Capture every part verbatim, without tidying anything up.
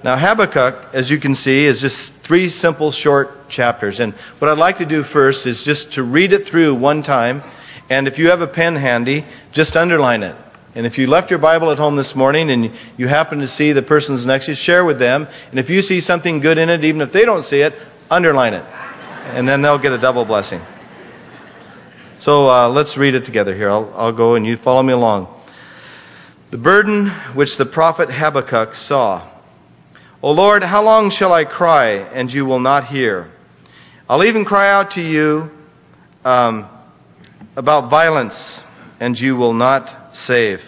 Now, Habakkuk, as you can see, is just three simple, short chapters. And what I'd like to do first is just to read it through one time. And if you have a pen handy, just underline it. And if you left your Bible at home this morning and you happen to see the person's next to you, share with them. And if you see something good in it, even if they don't see it, underline it. And then they'll get a double blessing. So uh, let's read it together here. I'll, I'll go and you follow me along. The burden which the prophet Habakkuk saw. O Lord, how long shall I cry, and you will not hear? I'll even cry out to you um, about violence, and you will not save.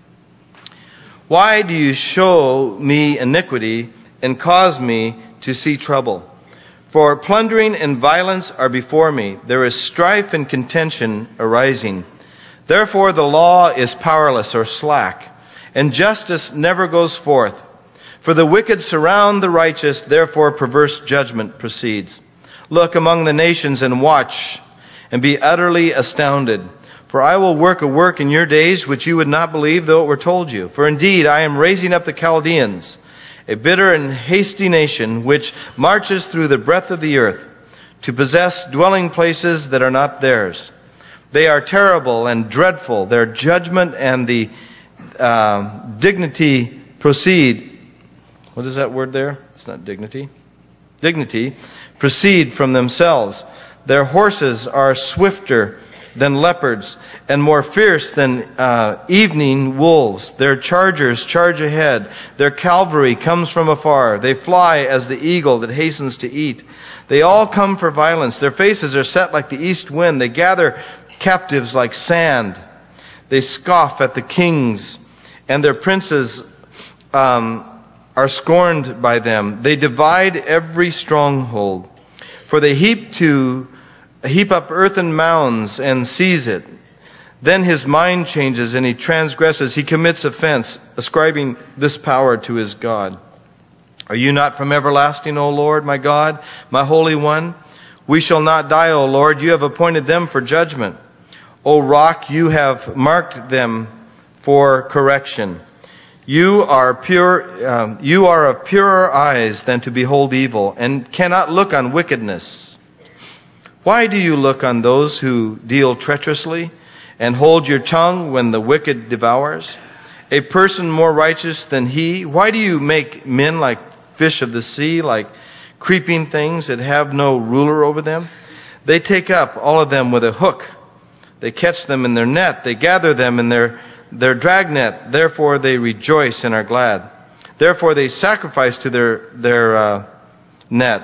Why do you show me iniquity and cause me to see trouble? For plundering and violence are before me. There is strife and contention arising. Therefore the law is powerless or slack, and justice never goes forth. For the wicked surround the righteous, therefore perverse judgment proceeds. Look among the nations and watch, and be utterly astounded. For I will work a work in your days which you would not believe, though it were told you. For indeed I am raising up the Chaldeans, a bitter and hasty nation, which marches through the breadth of the earth, to possess dwelling places that are not theirs. They are terrible and dreadful. Their judgment and the uh, dignity proceed. What is that word there? It's not dignity. Dignity proceed from themselves. Their horses are swifter than leopards and more fierce than uh, evening wolves. Their chargers charge ahead. Their cavalry comes from afar. They fly as the eagle that hastens to eat. They all come for violence. Their faces are set like the east wind. They gather captives like sand. They scoff at the kings, and their princes um, are scorned by them. They divide every stronghold. For they heap to heap up earthen mounds and seize it. Then his mind changes and he transgresses. He commits offense, ascribing this power to his God. Are you not from everlasting, O Lord, my God, my Holy One? We shall not die, O Lord. You have appointed them for judgment. O Rock, you have marked them for correction. You are pure. Um, you are of purer eyes than to behold evil, and cannot look on wickedness. Why do you look on those who deal treacherously, and hold your tongue when the wicked devours? A person more righteous than he. Why do you make men like fish of the sea, like creeping things that have no ruler over them? They take up all of them with a hook. They catch them in their net. They gather them in their their dragnet. Therefore they rejoice and are glad. Therefore they sacrifice to their their uh, net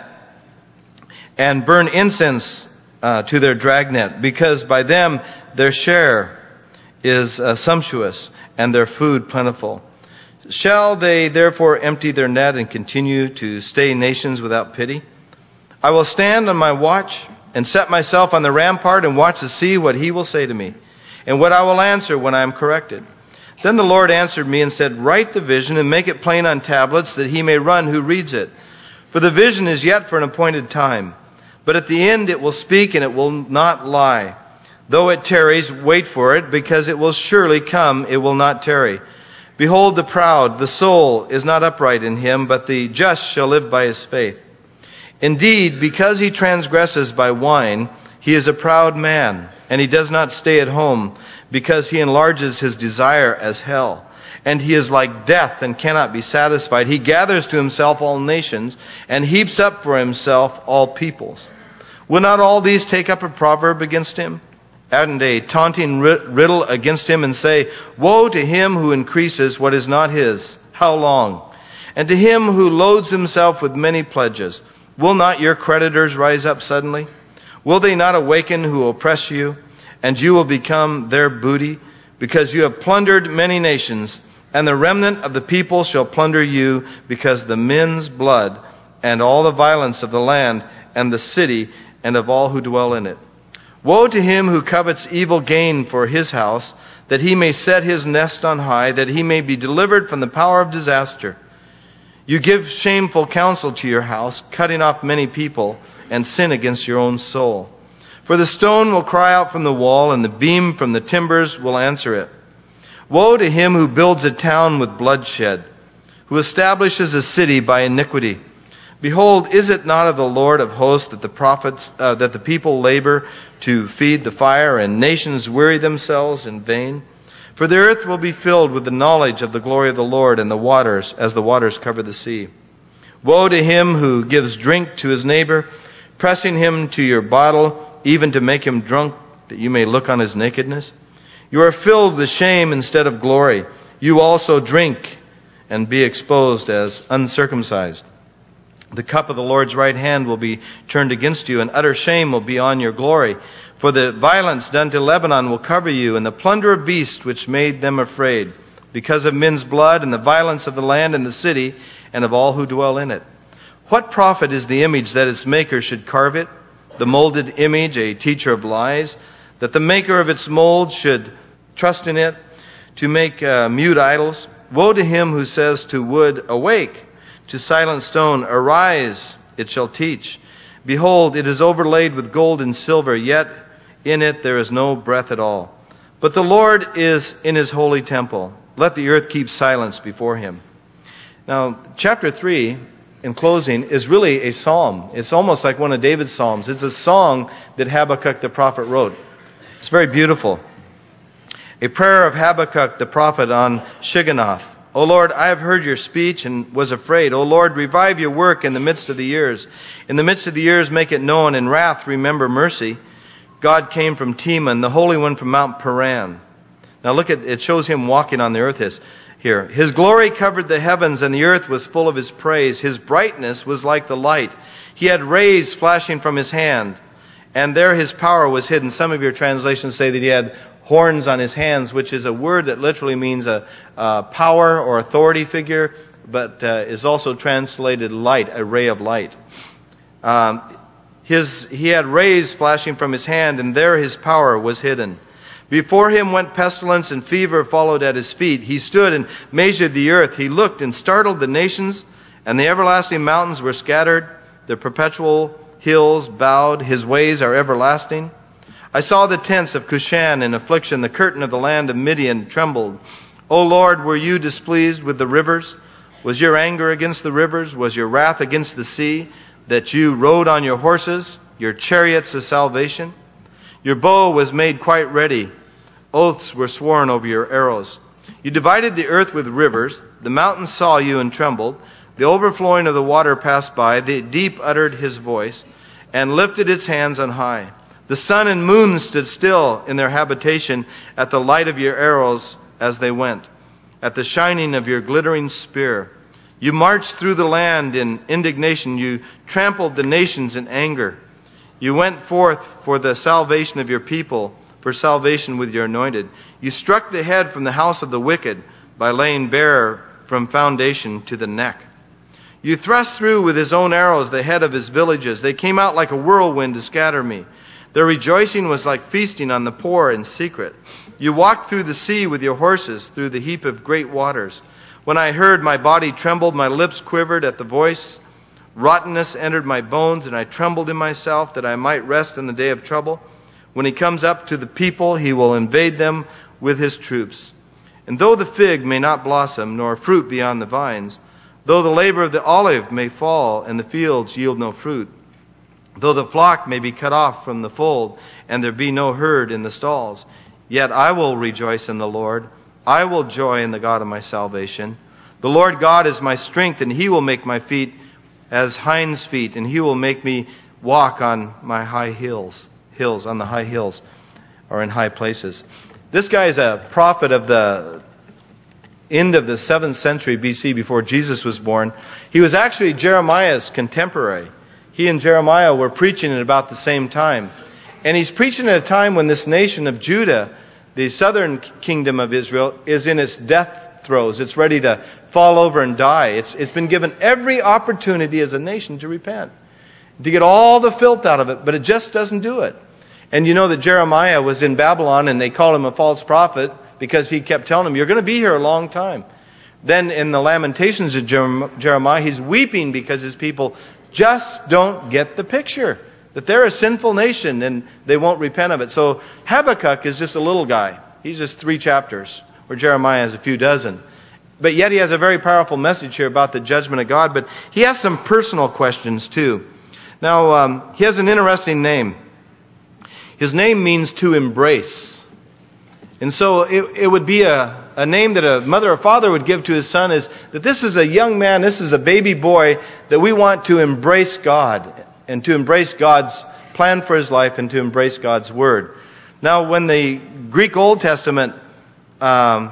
and burn incense uh, to their dragnet, because by them their share is uh, sumptuous and their food plentiful. Shall they therefore empty their net and continue to stay nations without pity? I will stand on my watch and set myself on the rampart and watch to see what he will say to me, and what I will answer when I am corrected. Then the Lord answered me and said, write the vision and make it plain on tablets, that he may run who reads it. For the vision is yet for an appointed time, but at the end it will speak and it will not lie. Though it tarries, wait for it, because it will surely come, it will not tarry. Behold the proud, the soul is not upright in him, but the just shall live by his faith. Indeed, because he transgresses by wine, he is a proud man, and he does not stay at home, because he enlarges his desire as hell. And he is like death and cannot be satisfied. He gathers to himself all nations, and heaps up for himself all peoples. Will not all these take up a proverb against him, and a taunting riddle against him, and say, woe to him who increases what is not his, how long? And to him who loads himself with many pledges, will not your creditors rise up suddenly? Will they not awaken who oppress you, and you will become their booty? Because you have plundered many nations, and the remnant of the people shall plunder you, because the men's blood, and all the violence of the land, and the city, and of all who dwell in it. Woe to him who covets evil gain for his house, that he may set his nest on high, that he may be delivered from the power of disaster. You give shameful counsel to your house, cutting off many people, and sin against your own soul. For the stone will cry out from the wall, and the beam from the timbers will answer it. Woe to him who builds a town with bloodshed, who establishes a city by iniquity. Behold, is it not of the Lord of hosts that the prophets, uh, that the people labor to feed the fire, and nations weary themselves in vain? For the earth will be filled with the knowledge of the glory of the Lord, and the waters, as the waters cover the sea. Woe to him who gives drink to his neighbor, pressing him to your bottle, even to make him drunk, that you may look on his nakedness. You are filled with shame instead of glory. You also drink and be exposed as uncircumcised. The cup of the Lord's right hand will be turned against you, and utter shame will be on your glory. For the violence done to Lebanon will cover you, and the plunder of beasts which made them afraid, because of men's blood and the violence of the land and the city, and of all who dwell in it. What profit is the image that its maker should carve it, the molded image, a teacher of lies, that the maker of its mold should trust in it to make uh, mute idols? Woe to him who says to wood, awake, to silent stone, arise, it shall teach. Behold, it is overlaid with gold and silver, yet in it there is no breath at all. But the Lord is in his holy temple. Let the earth keep silence before him. Now, chapter three, in closing, is really a psalm. It's almost like one of David's psalms. It's a song that Habakkuk the prophet wrote. It's very beautiful. A prayer of Habakkuk the prophet on Shigionoth. O Lord, I have heard your speech and was afraid. O Lord, revive your work in the midst of the years. In the midst of the years, make it known. In wrath, remember mercy. God came from Teman, the Holy One from Mount Paran. Now look at, it shows him walking on the earth here. His glory covered the heavens, and the earth was full of his praise. His brightness was like the light. He had rays flashing from his hand, and there his power was hidden. Some of your translations say that he had horns on his hands, which is a word that literally means a, a power or authority figure, but uh, is also translated light, a ray of light. Um, his, he had rays flashing from his hand, and there his power was hidden. Before him went pestilence, and fever followed at his feet. He stood and measured the earth. He looked and startled the nations, and the everlasting mountains were scattered. The perpetual hills bowed. His ways are everlasting. I saw the tents of Cushan in affliction. The curtain of the land of Midian trembled. O Lord, were you displeased with the rivers? Was your anger against the rivers? Was your wrath against the sea, that you rode on your horses, your chariots of salvation? Your bow was made quite ready. Oaths were sworn over your arrows. You divided the earth with rivers. The mountains saw you and trembled. The overflowing of the water passed by. The deep uttered his voice and lifted its hands on high. The sun and moon stood still in their habitation at the light of your arrows as they went, at the shining of your glittering spear. You marched through the land in indignation. You trampled the nations in anger. You went forth for the salvation of your people, for salvation with your anointed. You struck the head from the house of the wicked by laying bare from foundation to the neck. You thrust through with his own arrows the head of his villages. They came out like a whirlwind to scatter me. Their rejoicing was like feasting on the poor in secret. You walked through the sea with your horses, through the heap of great waters. When I heard, my body trembled, my lips quivered at the voice. Rottenness entered my bones, and I trembled in myself that I might rest in the day of trouble. When he comes up to the people, he will invade them with his troops. And though the fig may not blossom, nor fruit be on the vines, though the labor of the olive may fall, and the fields yield no fruit, though the flock may be cut off from the fold, and there be no herd in the stalls, yet I will rejoice in the Lord. I will joy in the God of my salvation. The Lord God is my strength, and he will make my feet as hinds feet, and he will make me walk on my high hills, hills, on the high hills, or in high places. This guy is a prophet of the end of the seventh century B C, before Jesus was born. He was actually Jeremiah's contemporary. He and Jeremiah were preaching at about the same time. And he's preaching at a time when this nation of Judah, the southern kingdom of Israel, is in its death throes. It's ready to fall over and die. It's, it's been given every opportunity as a nation to repent, to get all the filth out of it, but it just doesn't do it. And you know that Jeremiah was in Babylon, and they called him a false prophet because he kept telling them, you're going to be here a long time. Then in the Lamentations of Jeremiah, he's weeping because his people just don't get the picture that they're a sinful nation and they won't repent of it. So Habakkuk is just a little guy. He's just three chapters, where Jeremiah has a few dozen. But yet he has a very powerful message here about the judgment of God. But he has some personal questions too. Now, um, he has an interesting name. His name means to embrace. And so it, it would be a, a name that a mother or father would give to his son, is that this is a young man, this is a baby boy, that we want to embrace God and to embrace God's plan for his life and to embrace God's word. Now, when the Greek Old Testament um,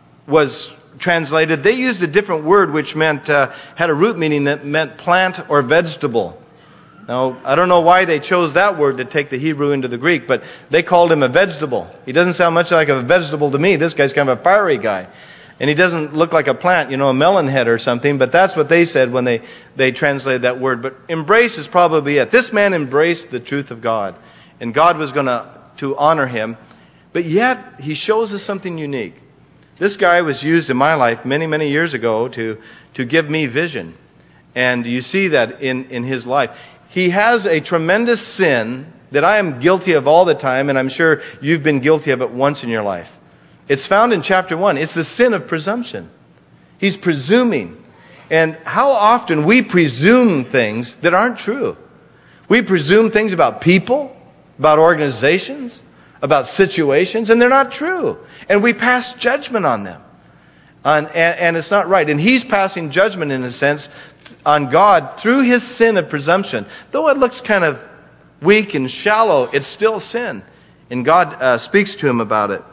was translated, they used a different word which meant uh, had a root meaning that meant plant or vegetable. Now, I don't know why they chose that word to take the Hebrew into the Greek, but they called him a vegetable. He doesn't sound much like a vegetable to me. This guy's kind of a fiery guy. And he doesn't look like a plant, you know, a melon head or something, but that's what they said when they, they translated that word. But embrace is probably it. This man embraced the truth of God, and God was going to to honor him. But yet, he shows us something unique. This guy was used in my life many, many years ago to, to give me vision. And you see that in, in his life. He has a tremendous sin that I am guilty of all the time, and I'm sure you've been guilty of it once in your life. It's found in chapter one. It's the sin of presumption. He's presuming. And how often we presume things that aren't true. We presume things about people, about organizations, about situations, and they're not true. And we pass judgment on them. And, and, and it's not right. And he's passing judgment, in a sense, on God through his sin of presumption. Though it looks kind of weak and shallow, it's still sin. And God uh, speaks to him about it.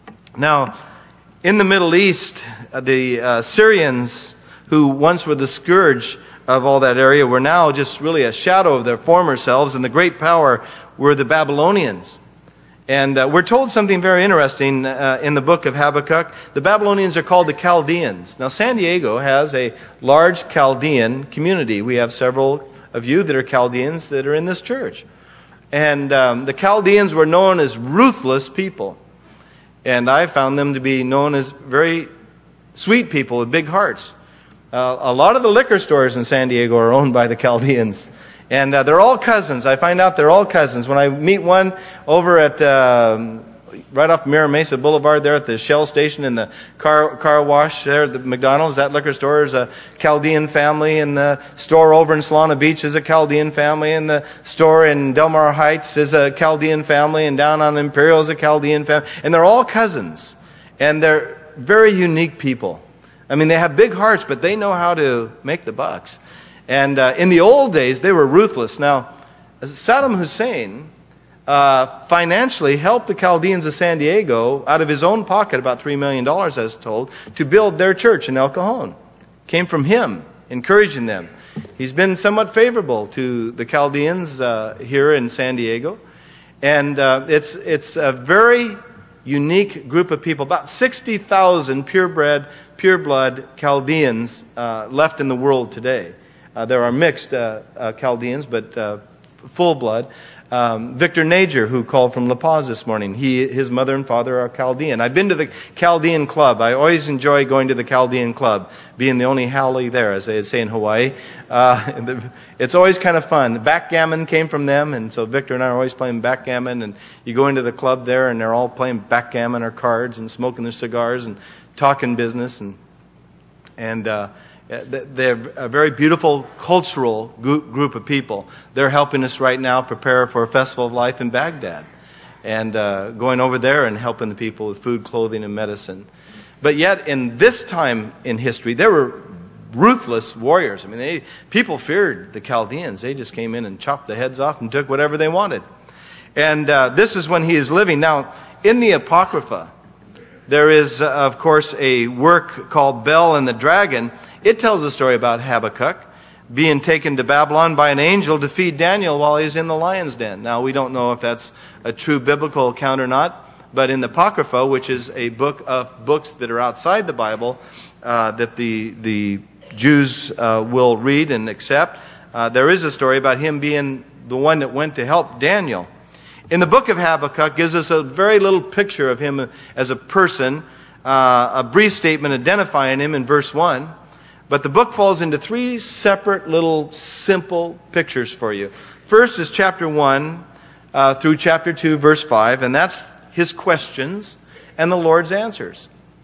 Now, in the Middle East, uh, the uh, Syrians, who once were the scourge of all that area, were now just really a shadow of their former selves, and the great power were the Babylonians. And uh, we're told something very interesting uh, in the book of Habakkuk. The Babylonians are called the Chaldeans. Now, San Diego has a large Chaldean community. We have several of you that are Chaldeans that are in this church. And um, the Chaldeans were known as ruthless people. And I found them to be known as very sweet people with big hearts. Uh, a lot of the liquor stores in San Diego are owned by the Chaldeans. And uh, they're all cousins. I find out they're all cousins. When I meet one over at uh, right off Mira Mesa Boulevard there at the Shell station and the car car wash there at the McDonald's, that liquor store is a Chaldean family, and the store over in Solana Beach is a Chaldean family, and the store in Del Mar Heights is a Chaldean family, and down on Imperial is a Chaldean family. And they're all cousins. And they're very unique people. I mean, they have big hearts, but they know how to make the bucks. And uh, in the old days, they were ruthless. Now, Saddam Hussein uh, financially helped the Chaldeans of San Diego out of his own pocket, about three million dollars, I was told, to build their church in El Cajon. Came from him, encouraging them. He's been somewhat favorable to the Chaldeans uh, here in San Diego. And uh, it's, it's a very unique group of people. About sixty thousand purebred, pureblood Chaldeans uh, left in the world today. Uh, there are mixed uh, uh, Chaldeans, but uh, full blood. Um, Victor Nager, who called from La Paz this morning, he, his mother and father are Chaldean. I've been to the Chaldean Club. I always enjoy going to the Chaldean Club, being the only Haole there, as they say in Hawaii. Uh, it's always kind of fun. Backgammon came from them, and so Victor and I are always playing backgammon. And you go into the club there, and they're all playing backgammon or cards and smoking their cigars and talking business. And and uh, they're a very beautiful cultural group of people. They're helping us right now prepare for a Festival of Life in Baghdad, and uh, going over there and helping the people with food, clothing, and medicine. But yet, in this time in history, there were ruthless warriors. I mean, they, people feared the Chaldeans. They just came in and chopped the heads off and took whatever they wanted. And uh, this is when he is living. Now, in the Apocrypha, there is, uh, of course, a work called Bel and the Dragon. It tells a story about Habakkuk being taken to Babylon by an angel to feed Daniel while he's in the lion's den. Now, we don't know if that's a true biblical account or not, but in the Apocrypha, which is a book of books that are outside the Bible, uh, that the the Jews uh, will read and accept, uh, there is a story about him being the one that went to help Daniel. In the book of Habakkuk gives us a very little picture of him as a person, uh, a brief statement identifying him in verse one. But the book falls into three separate little simple pictures for you. First is chapter one uh, through chapter two, verse five, and that's his questions and the Lord's answers.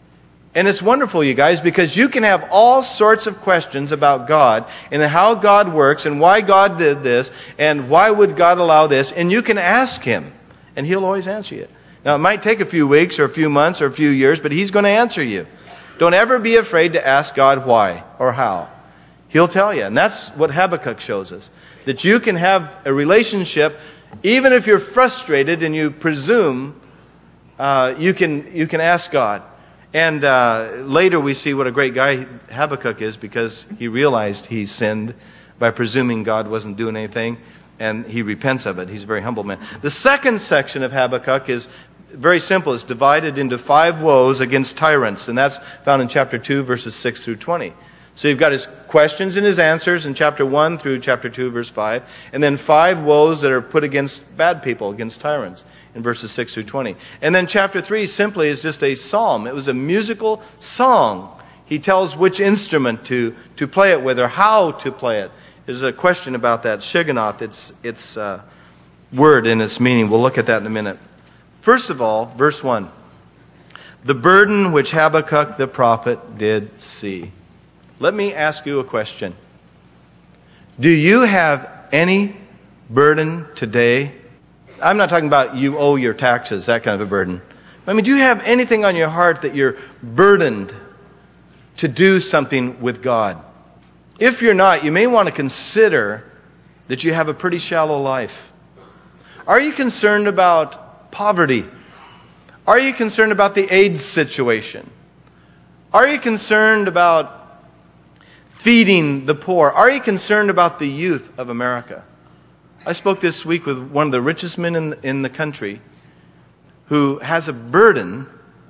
And it's wonderful, you guys, because you can have all sorts of questions about God and how God works and why God did this and why would God allow this, and you can ask Him, and He'll always answer you. Now, it might take a few weeks or a few months or a few years, but He's going to answer you. Don't ever be afraid to ask God why or how. He'll tell you, and that's what Habakkuk shows us, that you can have a relationship, even if you're frustrated and you presume, uh, you can you can ask God. And uh, later we see what a great guy Habakkuk is, because he realized he sinned by presuming God wasn't doing anything, and he repents of it. He's a very humble man. The second section of Habakkuk is very simple. It's divided into five woes against tyrants, and that's found in chapter two, verses six through twenty. So you've got his questions and his answers in chapter one through chapter two, verse five, and then five woes that are put against bad people, against tyrants, in verses six through twenty. And then chapter three simply is just a psalm. It was a musical song. He tells which instrument to, to play it with, or how to play it. There's a question about that. Shigionoth, its, its uh, word and its meaning. We'll look at that in a minute. First of all, verse one. The burden which Habakkuk the prophet did see. Let me ask you a question. Do you have any burden today? I'm not talking about you owe your taxes, that kind of a burden. I mean, do you have anything on your heart that you're burdened to do something with God? If you're not, you may want to consider that you have a pretty shallow life. Are you concerned about poverty? Are you concerned about the AIDS situation? Are you concerned about feeding the poor? Are you concerned about the youth of America? I spoke this week with one of the richest men in, in the country who has a burden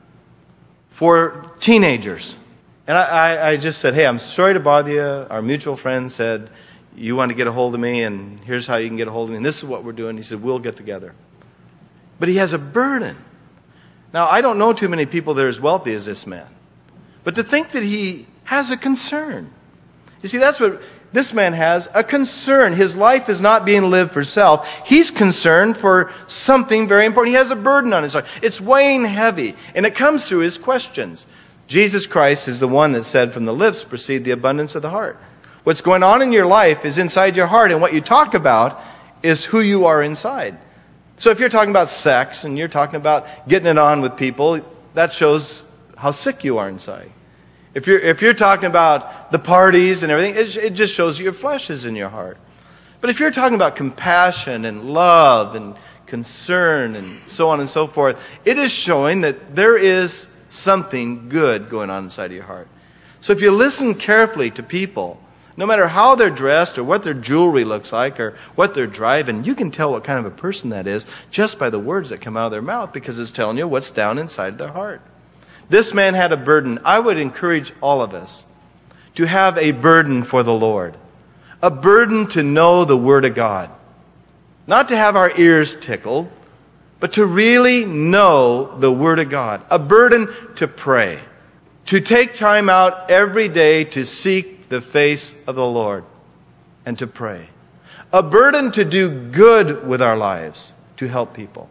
for teenagers. And I, I, I just said, hey, I'm sorry to bother you. Our mutual friend said, you want to get a hold of me, and here's how you can get a hold of me, and this is what we're doing. He said, we'll get together. But he has a burden. Now, I don't know too many people that are as wealthy as this man. But to think that he has a concern. You see, that's what this man has, a concern. His life is not being lived for self. He's concerned for something very important. He has a burden on his heart. It's weighing heavy, and it comes through his questions. Jesus Christ is the one that said, from the lips proceed the abundance of the heart. What's going on in your life is inside your heart, and what you talk about is who you are inside. So if you're talking about sex, and you're talking about getting it on with people, that shows how sick you are inside. If you're, if you're talking about the parties and everything, it, it just shows your flesh is in your heart. But if you're talking about compassion and love and concern and so on and so forth, it is showing that there is something good going on inside of your heart. So if you listen carefully to people, no matter how they're dressed or what their jewelry looks like or what they're driving, you can tell what kind of a person that is just by the words that come out of their mouth, because it's telling you what's down inside their heart. This man had a burden. I would encourage all of us to have a burden for the Lord. A burden to know the Word of God. Not to have our ears tickled, but to really know the Word of God. A burden to pray. To take time out every day to seek the face of the Lord and to pray. A burden to do good with our lives, to help people.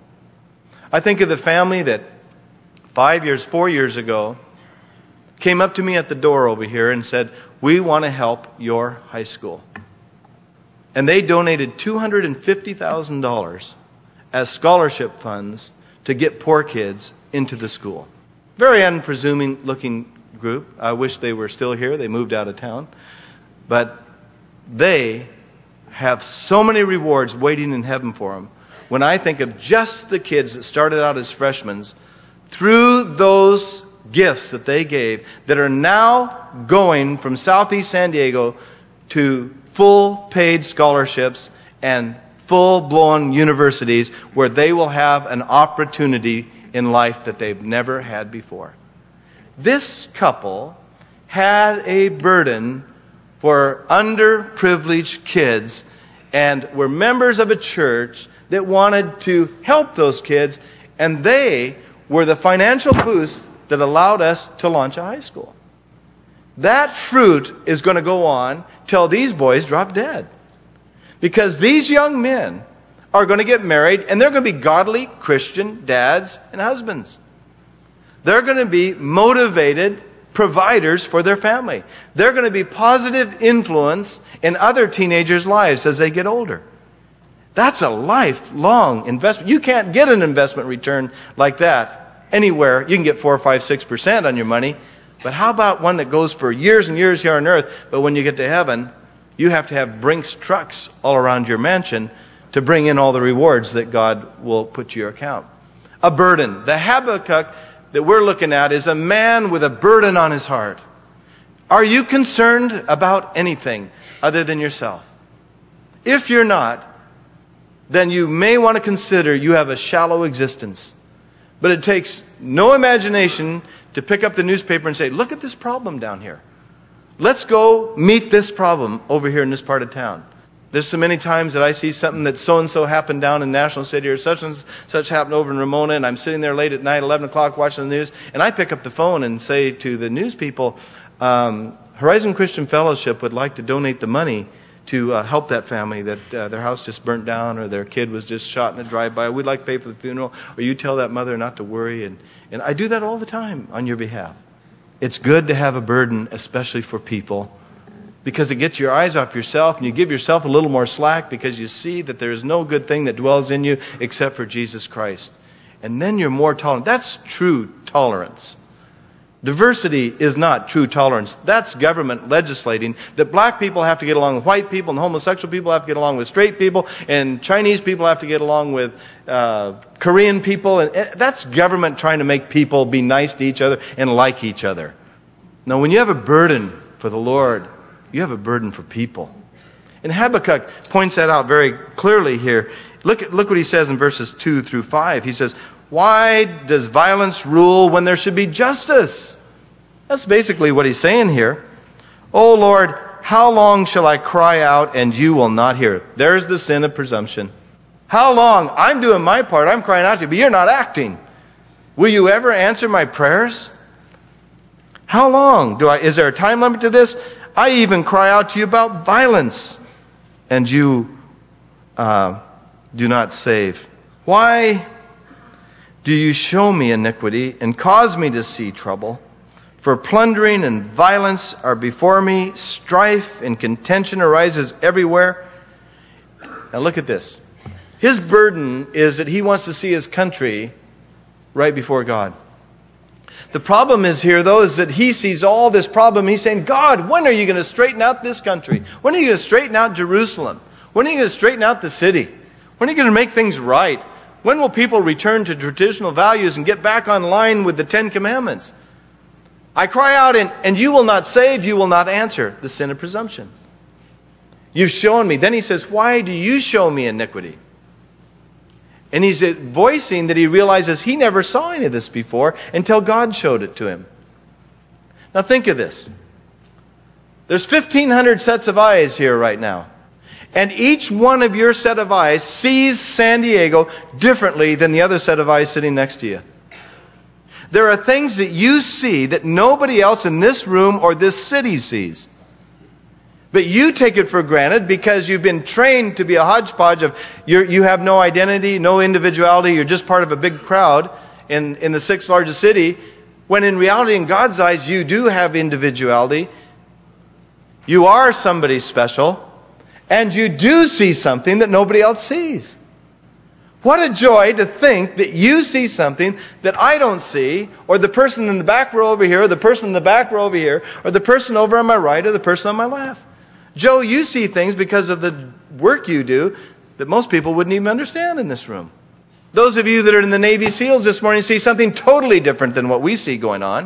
I think of the family that Five years, four years ago, came up to me at the door over here and said, we want to help your high school. And they donated two hundred fifty thousand dollars as scholarship funds to get poor kids into the school. Very unpresuming looking group. I wish they were still here. They moved out of town. But they have so many rewards waiting in heaven for them. When I think of just the kids that started out as freshmen, through those gifts that they gave, that are now going from Southeast San Diego to full paid scholarships and full-blown universities where they will have an opportunity in life that they've never had before. This couple had a burden for underprivileged kids and were members of a church that wanted to help those kids, and they were the financial boost that allowed us to launch a high school. That fruit is going to go on till these boys drop dead. Because these young men are going to get married, and they're going to be godly Christian dads and husbands. They're going to be motivated providers for their family. They're going to be positive influence in other teenagers' lives as they get older. That's a lifelong investment. You can't get an investment return like that anywhere. You can get four, five, six percent on your money. But how about one that goes for years and years here on earth, but when you get to heaven, you have to have Brinks trucks all around your mansion to bring in all the rewards that God will put to your account. A burden. The Habakkuk that we're looking at is a man with a burden on his heart. Are you concerned about anything other than yourself? If you're not, then you may want to consider you have a shallow existence. But it takes no imagination to pick up the newspaper and say, look at this problem down here. Let's go meet this problem over here in this part of town. There's so many times that I see something that so-and-so happened down in National City or such and such happened over in Ramona, and I'm sitting there late at night, eleven o'clock, watching the news, and I pick up the phone and say to the news people, um, Horizon Christian Fellowship would like to donate the money to uh, help that family that uh, their house just burnt down or their kid was just shot in a drive-by. We'd like to pay for the funeral, or you tell that mother not to worry. And, and I do that all the time on your behalf. It's good to have a burden, especially for people, because it gets your eyes off yourself and you give yourself a little more slack because you see that there is no good thing that dwells in you except for Jesus Christ. And then you're more tolerant. That's true tolerance. Diversity is not true tolerance. That's government legislating that black people have to get along with white people and homosexual people have to get along with straight people and Chinese people have to get along with uh, Korean people. And that's government trying to make people be nice to each other and like each other. Now, when you have a burden for the Lord, you have a burden for people. And Habakkuk points that out very clearly here. Look at, look what he says in verses two through five. He says, why does violence rule when there should be justice? That's basically what he's saying here. Oh Lord, how long shall I cry out and you will not hear? There's the sin of presumption. How long? I'm doing my part. I'm crying out to you, but you're not acting. Will you ever answer my prayers? How long do I, is there a time limit to this? I even cry out to you about violence, and you uh, do not save. Why do you show me iniquity and cause me to see trouble? For plundering and violence are before me, strife and contention arises everywhere. Now look at this. His burden is that he wants to see his country right before God. The problem is here, though, is that he sees all this problem. He's saying, God, when are you going to straighten out this country? When are you going to straighten out Jerusalem? When are you going to straighten out the city? When are you going to make things right? When will people return to traditional values and get back on line with the Ten Commandments? I cry out, and, and you will not save, you will not answer. The sin of presumption. You've shown me. Then he says, why do you show me iniquity? And he's voicing that he realizes he never saw any of this before until God showed it to him. Now think of this. There's fifteen hundred sets of eyes here right now. And each one of your set of eyes sees San Diego differently than the other set of eyes sitting next to you. There are things that you see that nobody else in this room or this city sees. But you take it for granted because you've been trained to be a hodgepodge of, you're, you have no identity, no individuality, you're just part of a big crowd in, in the sixth largest city, when in reality, in God's eyes, you do have individuality. You are somebody special, and you do see something that nobody else sees. What a joy to think that you see something that I don't see, or the person in the back row over here, or the person in the back row over here, or the person over on my right, or the person on my left. Joe, you see things because of the work you do that most people wouldn't even understand in this room. Those of you that are in the Navy SEALs this morning see something totally different than what we see going on.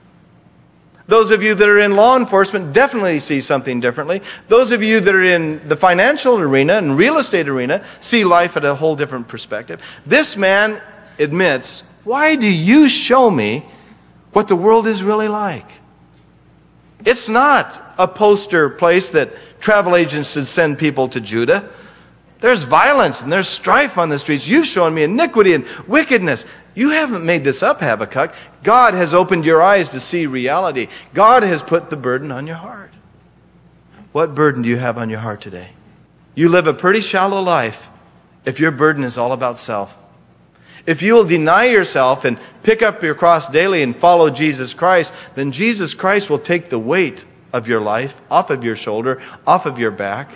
Those of you that are in law enforcement definitely see something differently. Those of you that are in the financial arena and real estate arena see life at a whole different perspective. This man admits, why do you show me what the world is really like? It's not a poster place that travel agents should send people to Judah. There's violence and there's strife on the streets. You've shown me iniquity and wickedness. You haven't made this up, Habakkuk. God has opened your eyes to see reality. God has put the burden on your heart. What burden do you have on your heart today? You live a pretty shallow life if your burden is all about self. If you will deny yourself and pick up your cross daily and follow Jesus Christ, then Jesus Christ will take the weight of your life off of your shoulder, off of your back,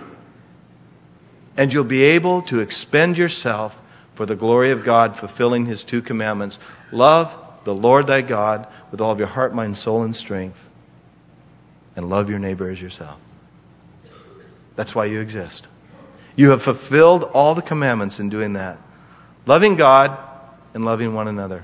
and you'll be able to expend yourself for the glory of God, fulfilling His two commandments. Love the Lord thy God with all of your heart, mind, soul, and strength, and love your neighbor as yourself. That's why you exist. You have fulfilled all the commandments in doing that. Loving God and loving one another.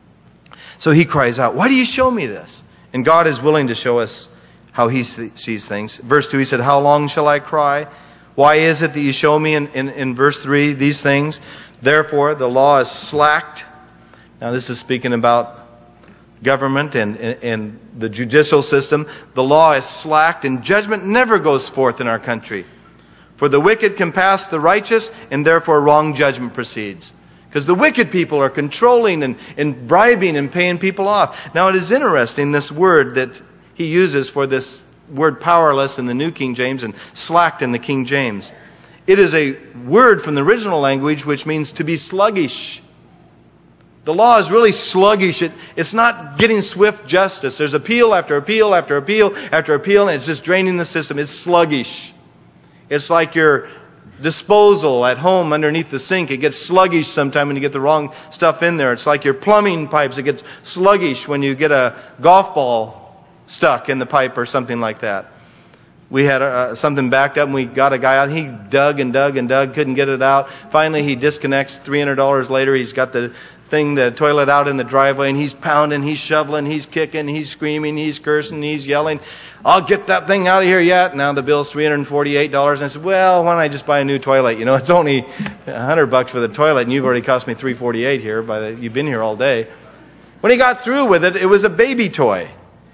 So he cries out, why do you show me this? And God is willing to show us how He sees things. Verse two, He said, how long shall I cry? Why is it that you show me in, in, in verse three these things? Therefore, the law is slacked. Now this is speaking about government and, and, and the judicial system. The law is slacked and judgment never goes forth in our country. For the wicked can pass the righteous, and therefore wrong judgment proceeds. Because the wicked people are controlling and, and bribing and paying people off. Now it is interesting, this word that he uses for this word powerless in the New King James and slacked in the King James. It is a word from the original language which means to be sluggish. The law is really sluggish. It, it's not getting swift justice. There's appeal after appeal after appeal after appeal, and it's just draining the system. It's sluggish. It's like your disposal at home underneath the sink. It gets sluggish sometime when you get the wrong stuff in there. It's like your plumbing pipes. It gets sluggish when you get a golf ball stuck in the pipe or something like that. We had uh, something backed up and we got a guy out. He dug and dug and dug, couldn't get it out. Finally, he disconnects. three hundred dollars later, he's got the thing, the toilet out in the driveway, and he's pounding, he's shoveling, he's kicking, he's screaming, he's cursing, he's yelling. I'll get that thing out of here yet. Now the bill's three hundred forty-eight dollars. And I said, well, why don't I just buy a new toilet? You know, it's only a hundred bucks for the toilet, and you've already cost me three hundred forty-eight here. By the, you've been here all day. When he got through with it, it was a baby toy.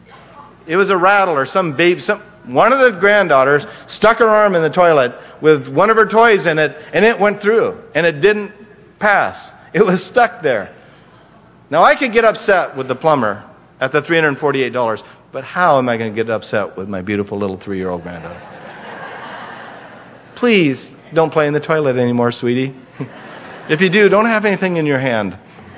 It was a rattle or some baby. Some, one of the granddaughters stuck her arm in the toilet with one of her toys in it, and it went through, and it didn't pass. It was stuck there. Now, I could get upset with the plumber at the three hundred forty-eight dollars, but how am I going to get upset with my beautiful little three-year-old granddaughter? Please don't play in the toilet anymore, sweetie. If you do, don't have anything in your hand.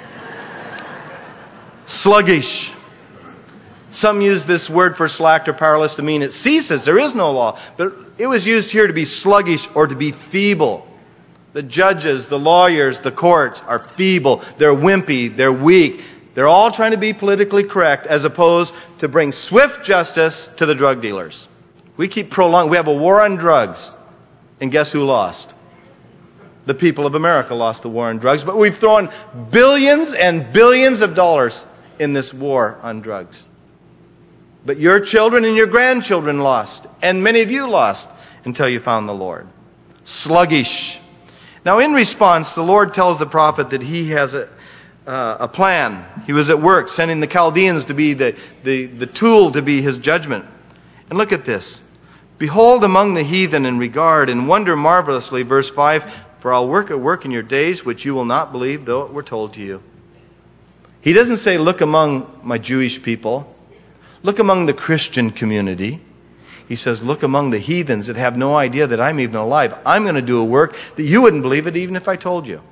Sluggish. Some use this word for slack or powerless to mean it ceases. There is no law. But it was used here to be sluggish or to be feeble. The judges, the lawyers, the courts are feeble. They're wimpy. They're weak. They're all trying to be politically correct as opposed to bring swift justice to the drug dealers. We keep prolonging. We have a war on drugs. And guess who lost? The people of America lost the war on drugs. But we've thrown billions and billions of dollars in this war on drugs. But your children and your grandchildren lost. And many of you lost until you found the Lord. Sluggish. Now in response, the Lord tells the prophet that he has a, uh, a plan. He was at work sending the Chaldeans to be the, the, the tool to be his judgment. And look at this. Behold among the heathen and regard and wonder marvelously, verse five, for I'll work at work in your days which you will not believe, though it were told to you. He doesn't say, look among my Jewish people. Look among the Christian community. He says, look among the heathens that have no idea that I'm even alive. I'm going to do a work that you wouldn't believe it even if I told you.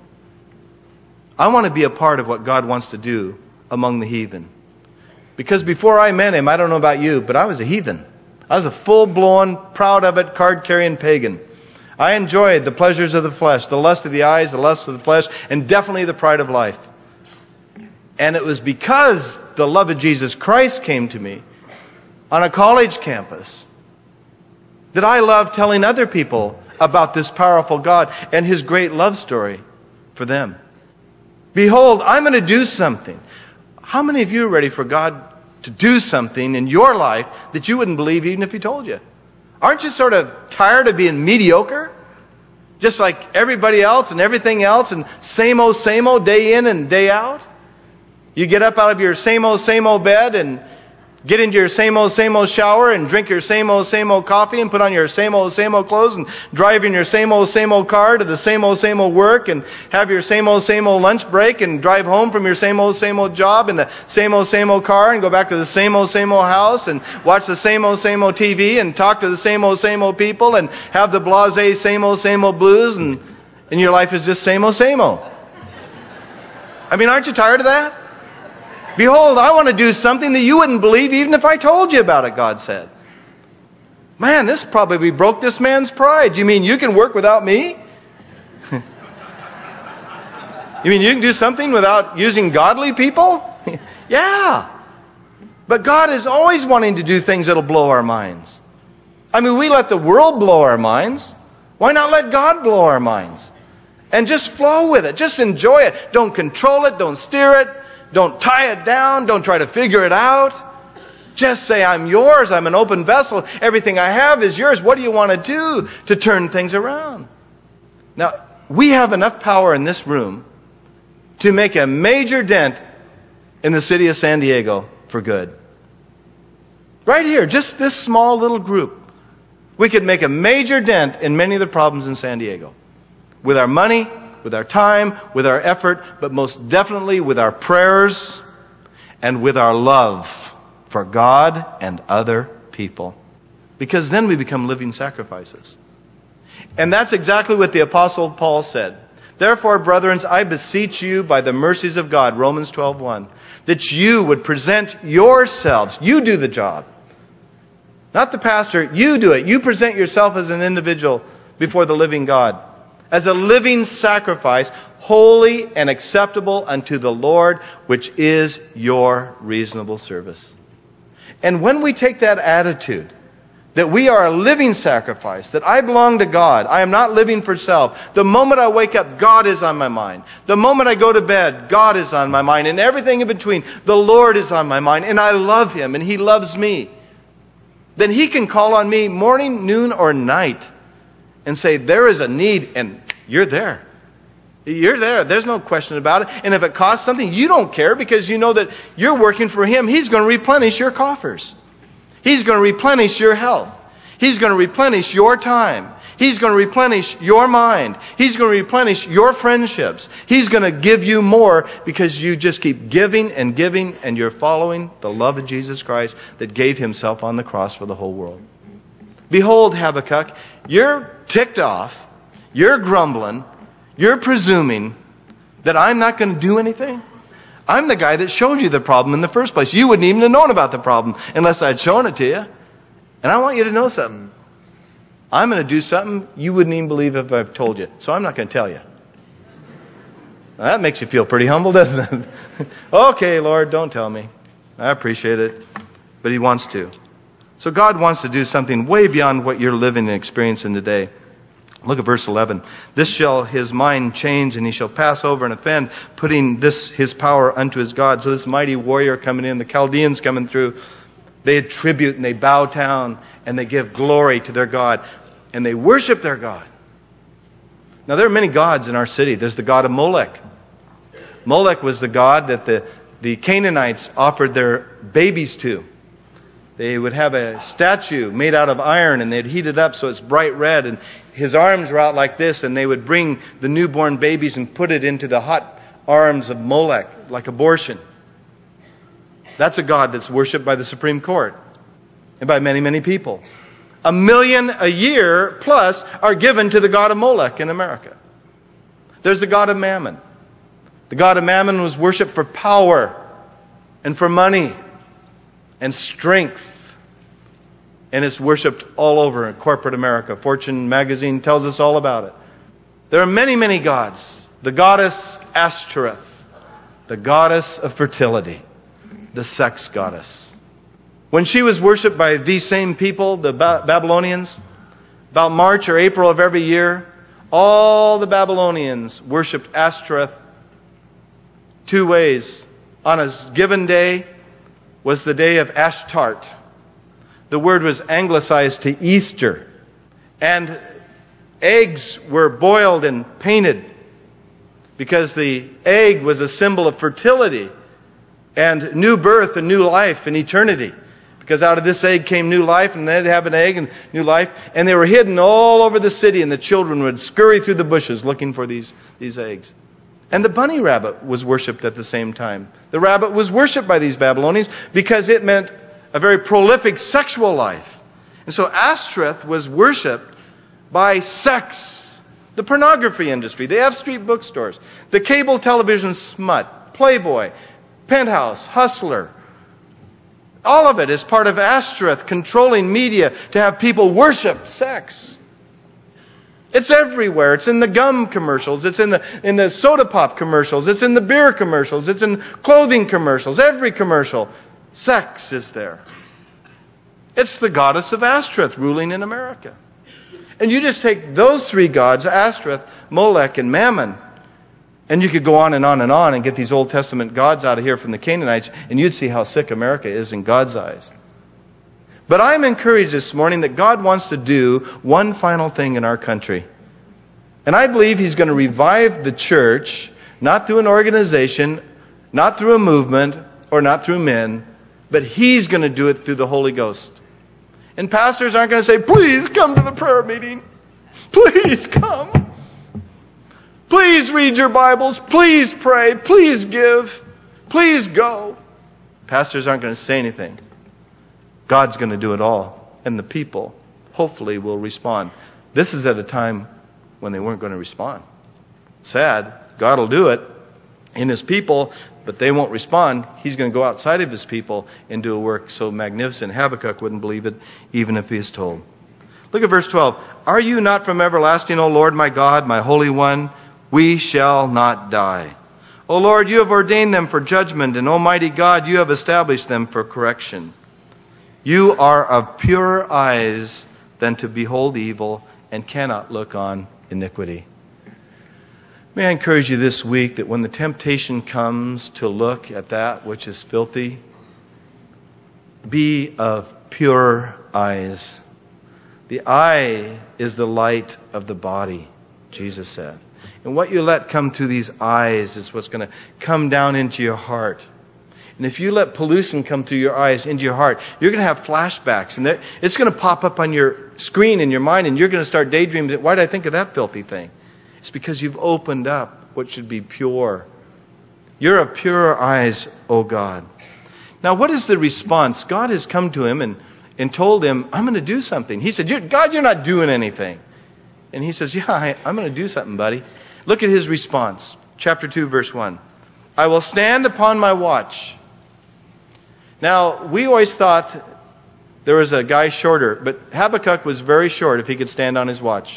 I want to be a part of what God wants to do among the heathen. Because before I met Him, I don't know about you, but I was a heathen. I was a full-blown, proud of it, card-carrying pagan. I enjoyed the pleasures of the flesh, the lust of the eyes, the lust of the flesh, and definitely the pride of life. And it was because the love of Jesus Christ came to me on a college campus that I love telling other people about this powerful God and His great love story for them. Behold, I'm going to do something. How many of you are ready for God to do something in your life that you wouldn't believe even if He told you? Aren't you sort of tired of being mediocre? Just like everybody else and everything else and same old, same old, day in and day out? You get up out of your same old, same old bed and get into your same old, same old shower and drink your same old, same old coffee and put on your same old, same old clothes and drive in your same old, same old car to the same old, same old work and have your same old, same old lunch break and drive home from your same old, same old job in the same old, same old car and go back to the same old, same old house and watch the same old, same old T V and talk to the same old, same old people and have the blasé, same old, same old blues and, and your life is just same old, same old. I mean, aren't you tired of that? Behold, I want to do something that you wouldn't believe even if I told you about it, God said. Man, this probably broke this man's pride. You mean you can work without me? You mean you can do something without using godly people? Yeah. But God is always wanting to do things that'll blow our minds. I mean, we let the world blow our minds. Why not let God blow our minds? And just flow with it. Just enjoy it. Don't control it. Don't steer it. Don't tie it down. Don't try to figure it out. Just say, I'm yours. I'm an open vessel. Everything I have is yours. What do you want to do to turn things around? Now, we have enough power in this room to make a major dent in the city of San Diego for good. Right here, just this small little group. We could make a major dent in many of the problems in San Diego. With our money, with our time, with our effort, but most definitely with our prayers and with our love for God and other people. Because then we become living sacrifices. And that's exactly what the Apostle Paul said. Therefore, brethren, I beseech you by the mercies of God, Romans twelve one, that you would present yourselves. You do the job. Not the pastor. You do it. You present yourself as an individual before the living God. As a living sacrifice, holy and acceptable unto the Lord, which is your reasonable service. And when we take that attitude, that we are a living sacrifice, that I belong to God, I am not living for self. The moment I wake up, God is on my mind. The moment I go to bed, God is on my mind. And everything in between, the Lord is on my mind. And I love Him, and He loves me. Then He can call on me morning, noon, or night and say, there is a need, and you're there. You're there. There's no question about it. And if it costs something, you don't care because you know that you're working for Him. He's going to replenish your coffers. He's going to replenish your health. He's going to replenish your time. He's going to replenish your mind. He's going to replenish your friendships. He's going to give you more because you just keep giving and giving and you're following the love of Jesus Christ that gave Himself on the cross for the whole world. Behold, Habakkuk, you're ticked off. You're grumbling. You're presuming that I'm not going to do anything. I'm the guy that showed you the problem in the first place. You wouldn't even have known about the problem unless I'd shown it to you. And I want you to know something. I'm going to do something you wouldn't even believe if I've told you. So I'm not going to tell you. Now, that makes you feel pretty humble, doesn't it? Okay, Lord, don't tell me. I appreciate it. But He wants to. So God wants to do something way beyond what you're living and experiencing today. Look at verse eleven. This shall his mind change, and he shall pass over and offend, putting this his power unto his God. So this mighty warrior coming in, the Chaldeans coming through, they attribute and they bow down and they give glory to their God. And they worship their God. Now there are many gods in our city. There's the god of Molech. Molech was the god that the, the Canaanites offered their babies to. They would have a statue made out of iron and they'd heat it up so it's bright red, and his arms were out like this, and they would bring the newborn babies and put it into the hot arms of Molech, like abortion. That's a god that's worshipped by the Supreme Court and by many, many people. A million a year plus are given to the god of Molech in America. There's the god of Mammon. The god of Mammon was worshipped for power and for money and strength. And it's worshipped all over in corporate America. Fortune magazine tells us all about it. There are many, many gods. The goddess Ashtoreth, the goddess of fertility, the sex goddess. When she was worshipped by these same people, the ba- Babylonians, about March or April of every year, all the Babylonians worshipped Ashtoreth two ways. On a given day was the day of Ashtart. The word was anglicized to Easter. And eggs were boiled and painted because the egg was a symbol of fertility and new birth and new life and eternity. Because out of this egg came new life, and they'd have an egg and new life. And they were hidden all over the city, and the children would scurry through the bushes looking for these, these eggs. And the bunny rabbit was worshipped at the same time. The rabbit was worshipped by these Babylonians because it meant a very prolific sexual life. And so Ashtoreth was worshipped by sex, The pornography industry, the F Street bookstores, the cable television smut, Playboy, Penthouse, Hustler. All of it is part of Ashtoreth controlling media to have people worship sex. It's everywhere. It's in the gum commercials. It's in the in the soda pop commercials. It's in the beer commercials. It's in clothing commercials. Every commercial. Sex is there. It's the goddess of Ashtoreth ruling in America. And you just take those three gods, Ashtoreth, Molech, and Mammon, and you could go on and on and on and get these Old Testament gods out of here from the Canaanites, and you'd see how sick America is in God's eyes. But I'm encouraged this morning that God wants to do one final thing in our country. And I believe He's going to revive the church, not through an organization, not through a movement, or not through men, but He's going to do it through the Holy Ghost. And pastors aren't going to say, please come to the prayer meeting. Please come. Please read your Bibles. Please pray. Please give. Please go. Pastors aren't going to say anything. God's going to do it all. And the people, hopefully, will respond. This is at a time when they weren't going to respond. Sad. God will do it in His people, but they won't respond. He's going to go outside of His people and do a work so magnificent Habakkuk wouldn't believe it, even if he is told. Look at verse twelve. Are you not from everlasting, O Lord, my God, my Holy One? We shall not die. O Lord, you have ordained them for judgment, and Almighty God, you have established them for correction. You are of purer eyes than to behold evil, and cannot look on iniquity. May I encourage you this week that when the temptation comes to look at that which is filthy, be of pure eyes. The eye is the light of the body, Jesus said. And what you let come through these eyes is what's going to come down into your heart. And if you let pollution come through your eyes into your heart, you're going to have flashbacks. And it's going to pop up on your screen in your mind, and you're going to start daydreaming, why did I think of that filthy thing? It's because you've opened up what should be pure. You're of purer eyes, O God. Now, what is the response? God has come to him and, and told him, I'm going to do something. He said, you're, God, you're not doing anything. And he says, yeah, I, I'm going to do something, buddy. Look at his response. Chapter two, verse one. I will stand upon my watch. Now, we always thought there was a guy shorter, but Habakkuk was very short if he could stand on his watch.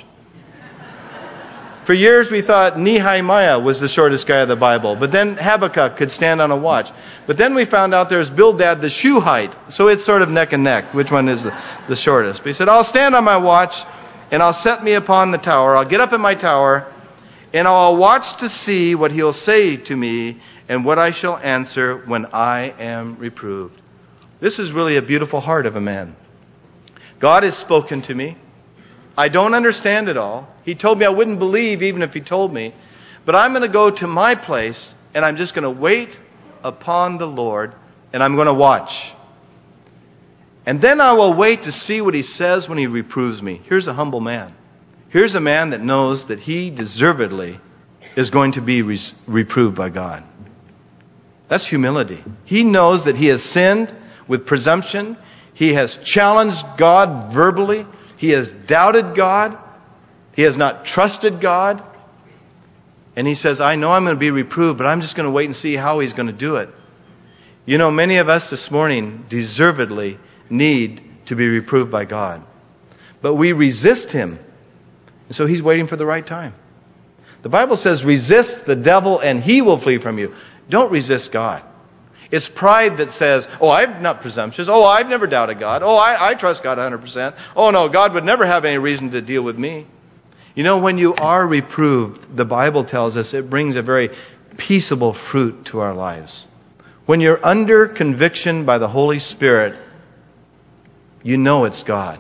For years we thought Nehemiah was the shortest guy of the Bible, but then Habakkuk could stand on a watch. But then we found out there's Bildad the Shuhite, so it's sort of neck and neck, which one is the, the shortest. But he said, I'll stand on my watch, and I'll set me upon the tower. I'll get up in my tower, and I'll watch to see what he'll say to me, and what I shall answer when I am reproved. This is really a beautiful heart of a man. God has spoken to me. I don't understand it all. He told me I wouldn't believe even if he told me. But I'm going to go to my place, and I'm just going to wait upon the Lord, and I'm going to watch. And then I will wait to see what he says when he reproves me. Here's a humble man. Here's a man that knows that he deservedly is going to be re- reproved by God. That's humility. He knows that he has sinned with presumption. He has challenged God verbally. He has doubted God. He has not trusted God. And he says, I know I'm going to be reproved, but I'm just going to wait and see how he's going to do it. You know, many of us this morning deservedly need to be reproved by God. But we resist him. And so he's waiting for the right time. The Bible says, resist the devil and he will flee from you. Don't resist God. It's pride that says, oh, I'm not presumptuous. Oh, I've never doubted God. Oh, I, I trust God one hundred percent. Oh, no, God would never have any reason to deal with me. You know, when you are reproved, the Bible tells us it brings a very peaceable fruit to our lives. When you're under conviction by the Holy Spirit, you know it's God.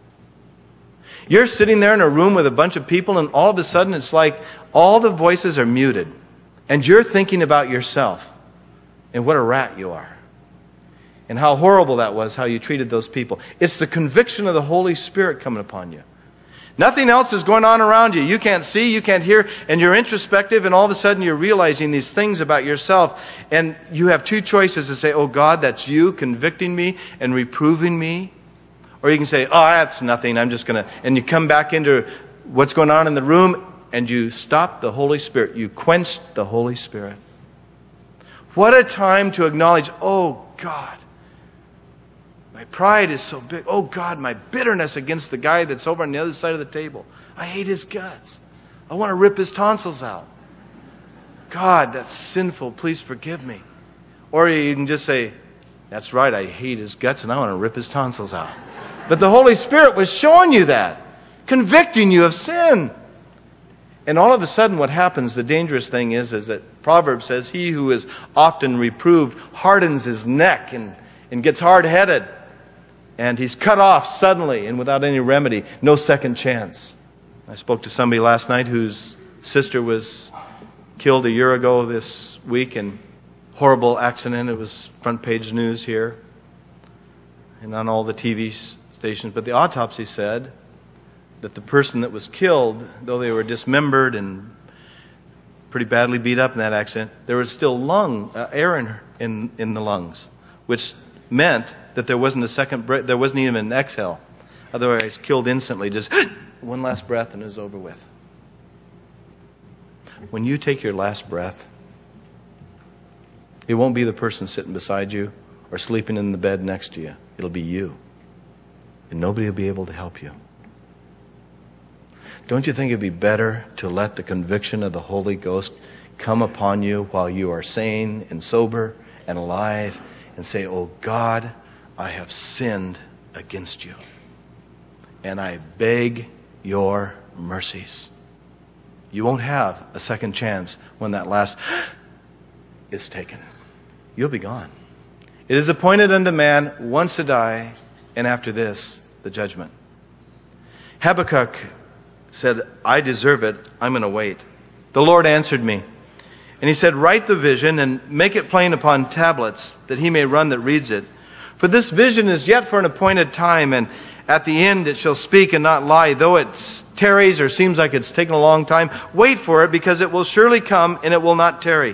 You're sitting there in a room with a bunch of people, and all of a sudden it's like all the voices are muted. And you're thinking about yourself. And what a rat you are. And how horrible that was, how you treated those people. It's the conviction of the Holy Spirit coming upon you. Nothing else is going on around you. You can't see, you can't hear, and you're introspective, and all of a sudden you're realizing these things about yourself. And you have two choices to say, oh God, that's you convicting me and reproving me. Or you can say, oh, that's nothing, I'm just going to... And you come back into what's going on in the room, and you stopped the Holy Spirit. You quenched the Holy Spirit. What a time to acknowledge, oh God, my pride is so big. Oh God, my bitterness against the guy that's over on the other side of the table. I hate his guts. I want to rip his tonsils out. God, that's sinful. Please forgive me. Or you can just say, that's right, I hate his guts and I want to rip his tonsils out. But the Holy Spirit was showing you that, convicting you of sin. And all of a sudden what happens, the dangerous thing is, is that Proverbs says, he who is often reproved hardens his neck and, and gets hard-headed. And he's cut off suddenly and without any remedy, no second chance. I spoke to somebody last night whose sister was killed a year ago this week in horrible accident. It was front page news here and on all the T V stations. But the autopsy said that the person that was killed, though they were dismembered and pretty badly beat up in that accident, there was still lung uh, air in, in in the lungs, which meant that there wasn't a second breath, there wasn't even an exhale. Otherwise, killed instantly, just one last breath and it was over with. When you take your last breath, it won't be the person sitting beside you or sleeping in the bed next to you. It'll be you. And nobody will be able to help you. Don't you think it'd be better to let the conviction of the Holy Ghost come upon you while you are sane and sober and alive and say, oh God, I have sinned against you. And I beg your mercies. You won't have a second chance when that last is taken. You'll be gone. It is appointed unto man once to die, and after this, the judgment. Habakkuk said, I deserve it. I'm going to wait. The Lord answered me. And he said, write the vision and make it plain upon tablets, that he may run that reads it. For this vision is yet for an appointed time, and at the end it shall speak and not lie. Though it tarries or seems like it's taken a long time, wait for it, because it will surely come and it will not tarry.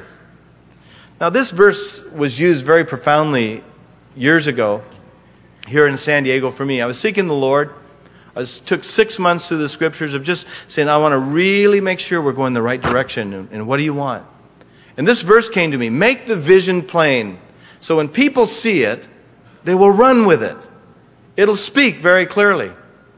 Now this verse was used very profoundly years ago here in San Diego for me. I was seeking the Lord. I was, took six months through the scriptures of just saying, I want to really make sure we're going the right direction. And, and what do you want? And this verse came to me. Make the vision plain. So when people see it, they will run with it. It'll speak very clearly.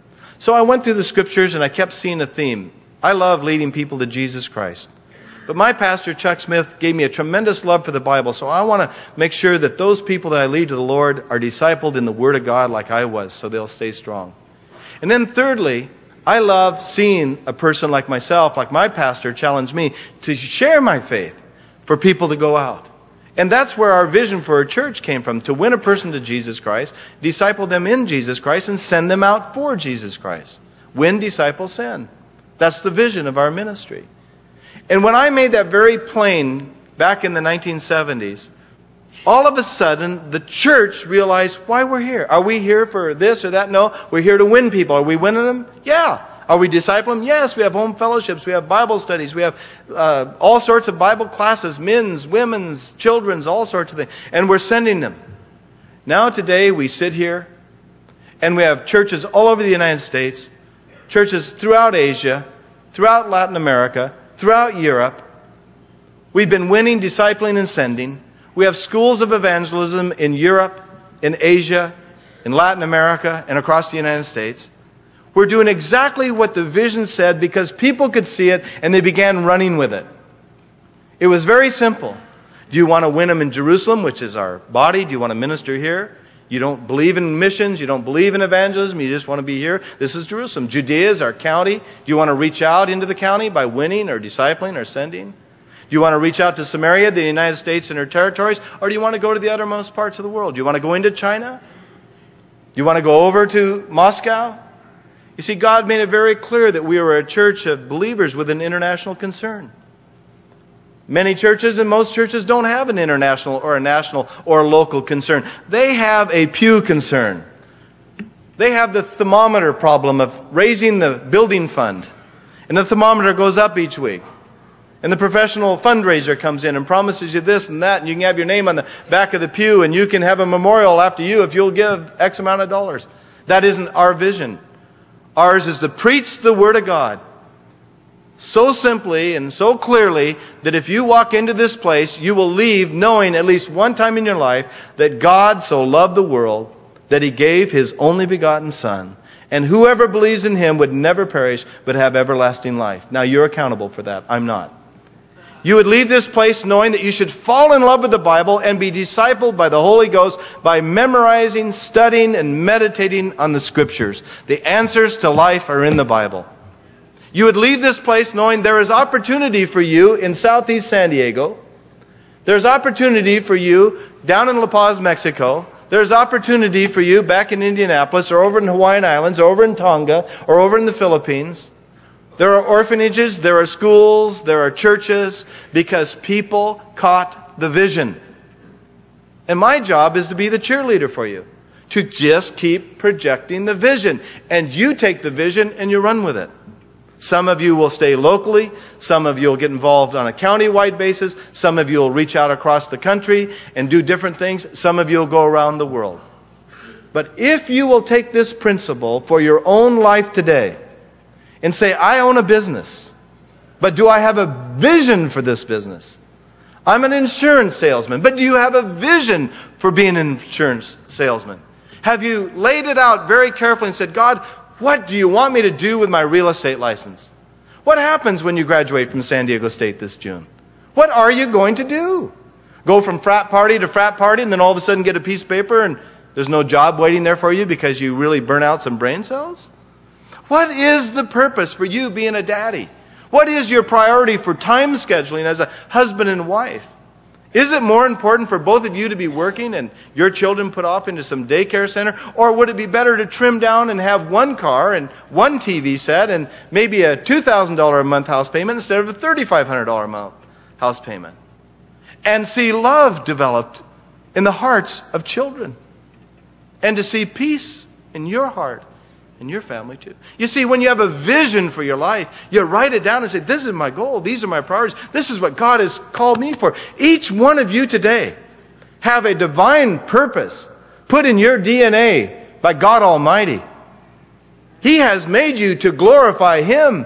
So I went through the scriptures and I kept seeing a theme. I love leading people to Jesus Christ. But my pastor, Chuck Smith, gave me a tremendous love for the Bible. So I want to make sure that those people that I lead to the Lord are discipled in the Word of God like I was, so they'll stay strong. And then thirdly, I love seeing a person like myself, like my pastor, challenge me to share my faith for people to go out. And that's where our vision for our church came from, to win a person to Jesus Christ, disciple them in Jesus Christ, and send them out for Jesus Christ. Win, disciple, send. That's the vision of our ministry. And when I made that very plain back in the nineteen seventies, all of a sudden, the church realized why we're here. Are we here for this or that? No, we're here to win people. Are we winning them? Yeah. Are we discipling them? Yes. We have home fellowships. We have Bible studies. We have uh, all sorts of Bible classes, men's, women's, children's, all sorts of things. And we're sending them. Now today, we sit here, and we have churches all over the United States, churches throughout Asia, throughout Latin America, throughout Europe. We've been winning, discipling, and sending. We have schools of evangelism in Europe, in Asia, in Latin America, and across the United States. We're doing exactly what the vision said because people could see it and they began running with it. It was very simple. Do you want to win them in Jerusalem, which is our body? Do you want to minister here? You don't believe in missions. You don't believe in evangelism. You just want to be here. This is Jerusalem. Judea is our county. Do you want to reach out into the county by winning or discipling or sending? Do you want to reach out to Samaria, the United States and her territories? Or do you want to go to the uttermost parts of the world? Do you want to go into China? Do you want to go over to Moscow? You see, God made it very clear that we were a church of believers with an international concern. Many churches and most churches don't have an international or a national or a local concern. They have a pew concern. They have the thermometer problem of raising the building fund. And the thermometer goes up each week. And the professional fundraiser comes in and promises you this and that, and you can have your name on the back of the pew, and you can have a memorial after you if you'll give X amount of dollars. That isn't our vision. Ours is to preach the Word of God. so simply and so clearly that if you walk into this place, you will leave knowing at least one time in your life that God so loved the world that He gave His only begotten Son. And whoever believes in Him would never perish but have everlasting life. Now you're accountable for that. I'm not. You would leave this place knowing that you should fall in love with the Bible and be discipled by the Holy Ghost by memorizing, studying, and meditating on the Scriptures. The answers to life are in the Bible. You would leave this place knowing there is opportunity for you in Southeast San Diego. There's opportunity for you down in La Paz, Mexico. There's opportunity for you back in Indianapolis or over in Hawaiian Islands or over in Tonga or over in the Philippines. There are orphanages, there are schools, there are churches because people caught the vision. And my job is to be the cheerleader for you. To just keep projecting the vision. And you take the vision and you run with it. Some of you will stay locally. Some of you will get involved on a county-wide basis. Some of you will reach out across the country and do different things. Some of you will go around the world. But if you will take this principle for your own life today and say, I own a business, but do I have a vision for this business? I'm an insurance salesman, but do you have a vision for being an insurance salesman? Have you laid it out very carefully and said, God, what do you want me to do with my real estate license? What happens when you graduate from San Diego State this June? What are you going to do? Go from frat party to frat party and then all of a sudden get a piece of paper and there's no job waiting there for you because you really burn out some brain cells? What is the purpose for you being a daddy? What is your priority for time scheduling as a husband and wife? Is it more important for both of you to be working and your children put off into some daycare center? Or would it be better to trim down and have one car and one T V set and maybe a two thousand dollars a month house payment instead of a three thousand five hundred dollars a month house payment? And see love developed in the hearts of children. And to see peace in your heart and your family too. You see, when you have a vision for your life, you write it down and say, this is my goal. These are my priorities. This is what God has called me for. Each one of you today have a divine purpose put in your D N A by God Almighty. He has made you to glorify Him.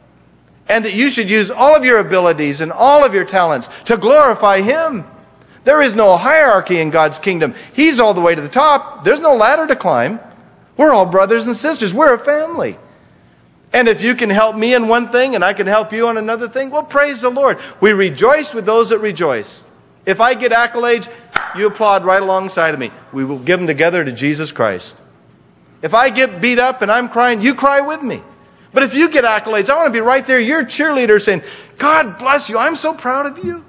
And that you should use all of your abilities and all of your talents to glorify Him. There is no hierarchy in God's kingdom. He's all the way to the top. There's no ladder to climb. We're all brothers and sisters. We're a family. And if you can help me in one thing and I can help you on another thing, well, praise the Lord. We rejoice with those that rejoice. If I get accolades, you applaud right alongside of me. We will give them together to Jesus Christ. If I get beat up and I'm crying, you cry with me. But if you get accolades, I want to be right there. You're a cheerleader saying, God bless you. I'm so proud of you.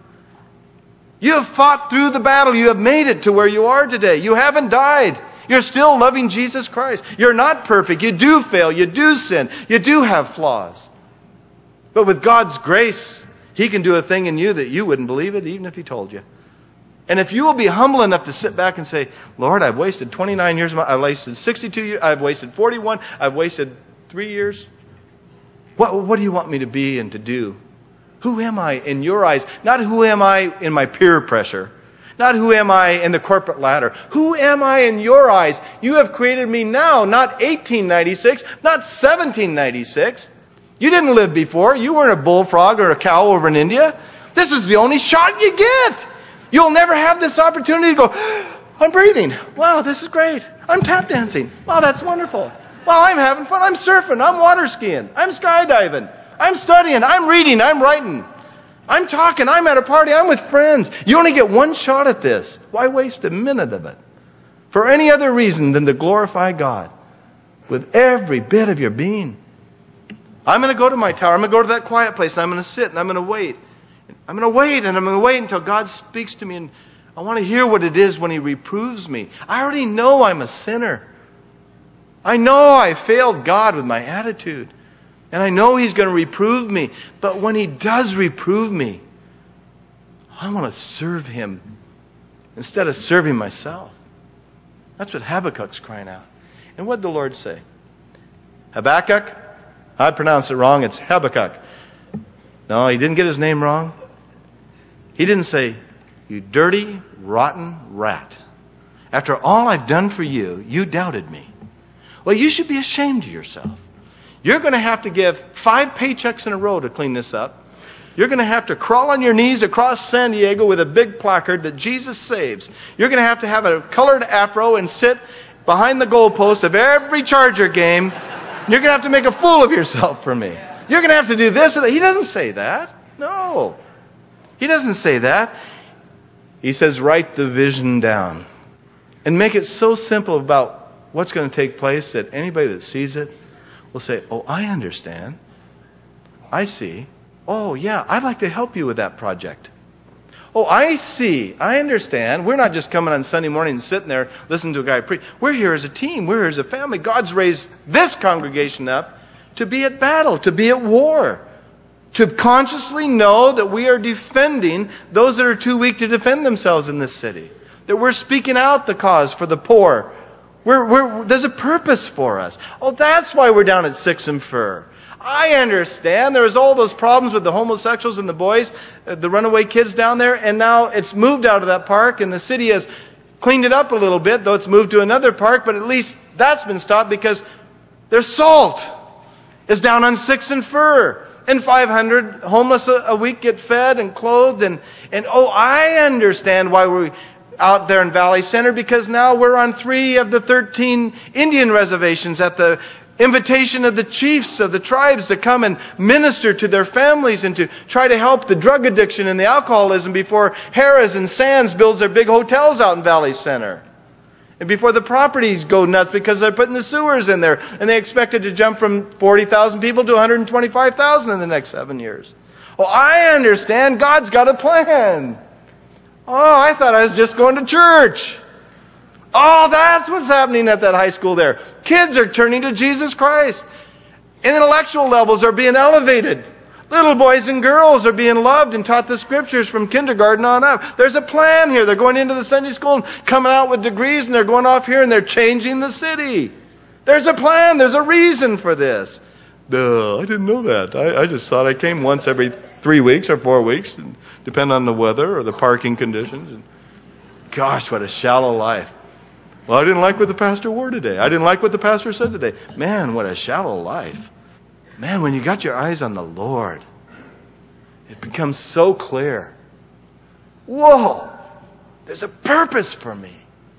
You have fought through the battle. You have made it to where you are today. You haven't died. You're still loving Jesus Christ. You're not perfect. You do fail. You do sin. You do have flaws. But with God's grace, He can do a thing in you that you wouldn't believe it even if He told you. And if you will be humble enough to sit back and say, Lord, I've wasted twenty-nine years. I've wasted sixty-two years. I've wasted forty-one. I've wasted three years. What, what do you want me to be and to do? Who am I in your eyes? Not who am I in my peer pressure. Not who am I in the corporate ladder. Who am I in your eyes? You have created me now, not eighteen ninety-six, not seventeen ninety-six. You didn't live before. You weren't a bullfrog or a cow over in India. This is the only shot you get. You'll never have this opportunity to go, I'm breathing. Wow, this is great. I'm tap dancing. Wow, that's wonderful. Wow, I'm having fun. I'm surfing. I'm water skiing. I'm skydiving. I'm studying. I'm reading. I'm writing. I'm talking. I'm at a party. I'm with friends. You only get one shot at this. Why waste a minute of it for any other reason than to glorify God with every bit of your being? I'm going to go to my tower. I'm going to go to that quiet place, and I'm going to sit, and I'm going to wait. I'm going to wait, and I'm going to wait until God speaks to me, and I want to hear what it is when He reproves me. I already know I'm a sinner. I know I failed God with my attitude. And I know He's going to reprove me. But when He does reprove me, I want to serve Him instead of serving myself. That's what Habakkuk's crying out. And what did the Lord say? Habakkuk? I pronounced it wrong. It's Habakkuk. No, he didn't get his name wrong. He didn't say, you dirty, rotten rat. After all I've done for you, you doubted me. Well, you should be ashamed of yourself. You're going to have to give five paychecks in a row to clean this up. You're going to have to crawl on your knees across San Diego with a big placard that Jesus saves. You're going to have to have a colored afro and sit behind the goalpost of every Charger game. You're going to have to make a fool of yourself for me. You're going to have to do this and that. He doesn't say that. No. He doesn't say that. He says, write the vision down. And make it so simple about what's going to take place that anybody that sees it will say, oh, I understand. I see. Oh, yeah, I'd like to help you with that project. Oh, I see. I understand. We're not just coming on Sunday morning and sitting there listening to a guy preach. We're here as a team. We're here as a family. God's raised this congregation up to be at battle, to be at war, to consciously know that we are defending those that are too weak to defend themselves in this city, that we're speaking out the cause for the poor. We're, we're, there's a purpose for us. Oh, that's why we're down at Sixth and Fir. I understand. There was all those problems with the homosexuals and the boys, uh, the runaway kids down there, and now it's moved out of that park, and the city has cleaned it up a little bit, though it's moved to another park, but at least that's been stopped because there's salt is down on Sixth and Fir. And five hundred homeless a, a week get fed and clothed. And, and oh, I understand why we're out there in Valley Center, because now we're on three of the thirteen Indian reservations at the invitation of the chiefs of the tribes to come and minister to their families and to try to help the drug addiction and the alcoholism before Harrah's and Sands builds their big hotels out in Valley Center. And before the properties go nuts because they're putting the sewers in there. And they expected to jump from forty thousand people to one hundred twenty-five thousand in the next seven years. Oh, I understand. God's got a plan. Oh, I thought I was just going to church. Oh, that's what's happening at that high school there. Kids are turning to Jesus Christ. Intellectual levels are being elevated. Little boys and girls are being loved and taught the scriptures from kindergarten on up. There's a plan here. They're going into the Sunday school and coming out with degrees, and they're going off here and they're changing the city. There's a plan. There's a reason for this. Duh, I didn't know that. I, I just thought I came once every three weeks or four weeks, depending on the weather or the parking conditions. And gosh, what a shallow life. Well, I didn't like what the pastor wore today. I didn't like what the pastor said today. Man, what a shallow life. Man, when you got your eyes on the Lord, it becomes so clear. Whoa, there's a purpose for me.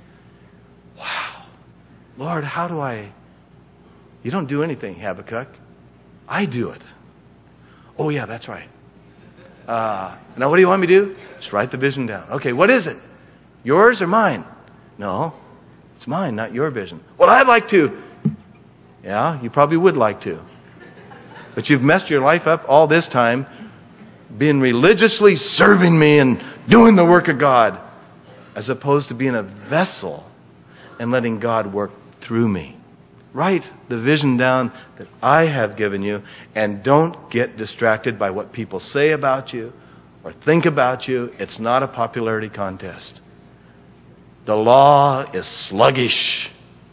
Wow. Lord, how do I... You don't do anything, Habakkuk. I do it. Oh, yeah, that's right. Uh, now, what do you want me to do? Just write the vision down. Okay, what is it? Yours or mine? No, it's mine, not your vision. Well, I'd like to. Yeah, you probably would like to. But you've messed your life up all this time being religiously serving me and doing the work of God, as opposed to being a vessel and letting God work through me. Write the vision down that I have given you, and don't get distracted by what people say about you or think about you. It's not a popularity contest. The law is sluggish.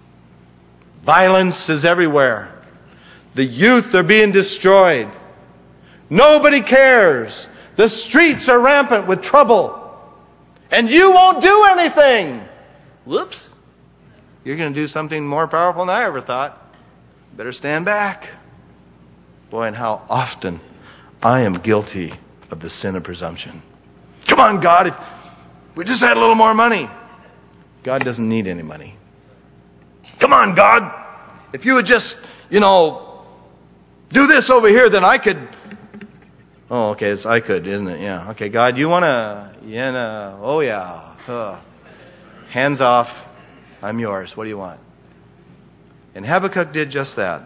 Violence is everywhere. The youth are being destroyed. Nobody cares. The streets are rampant with trouble. And you won't do anything. Whoops. You're going to do something more powerful than I ever thought. Better stand back. Boy, and how often I am guilty of the sin of presumption. Come on, God. If we just had a little more money. God doesn't need any money. Come on, God. If you would just, you know... do this over here, then I could... Oh, okay, it's I could, isn't it? Yeah. Okay, God, you want to... Yeah, no, oh, yeah. Uh, hands off. I'm yours. What do you want? And Habakkuk did just that.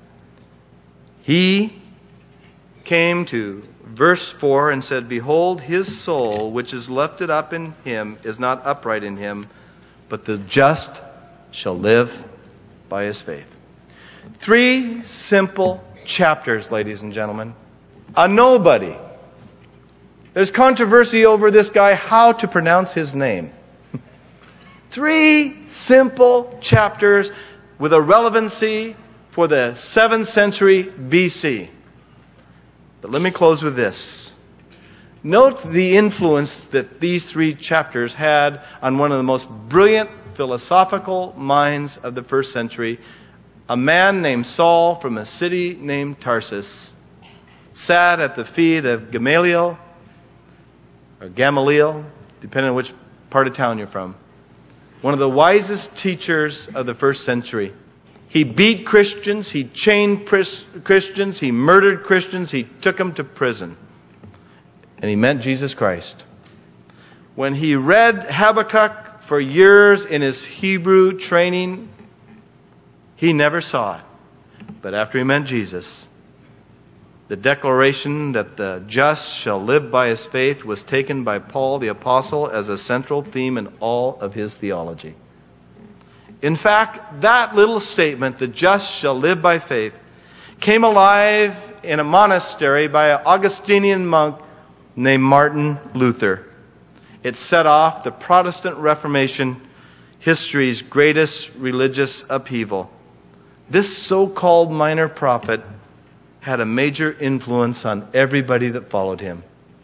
He came to verse four and said, behold, his soul, which is lifted up in him, is not upright in him, but the just shall live by his faith. Three simple chapters, ladies and gentlemen. A nobody. There's controversy over this guy, how to pronounce his name. Three simple chapters with a relevancy for the seventh century B C. But let me close with this. Note the influence that these three chapters had on one of the most brilliant philosophical minds of the first century, a man named Saul from a city named Tarsus sat at the feet of Gamaliel, or Gamaliel, depending on which part of town you're from, one of the wisest teachers of the first century. He beat Christians, he chained Christians, he murdered Christians, he took them to prison. And he met Jesus Christ. When he read Habakkuk for years in his Hebrew training, he never saw it. But after he met Jesus, the declaration that the just shall live by his faith was taken by Paul the Apostle as a central theme in all of his theology. In fact, that little statement, the just shall live by faith, came alive in a monastery by an Augustinian monk named Martin Luther. It set off the Protestant Reformation, history's greatest religious upheaval. This so-called minor prophet had a major influence on everybody that followed him,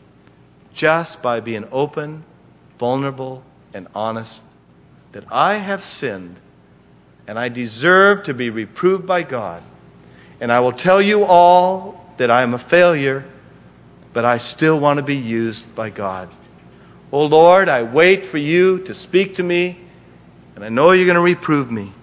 just by being open, vulnerable, and honest, that I have sinned and I deserve to be reproved by God. And I will tell you all that I am a failure, but I still want to be used by God. Oh Lord, I wait for you to speak to me, and I know you're going to reprove me.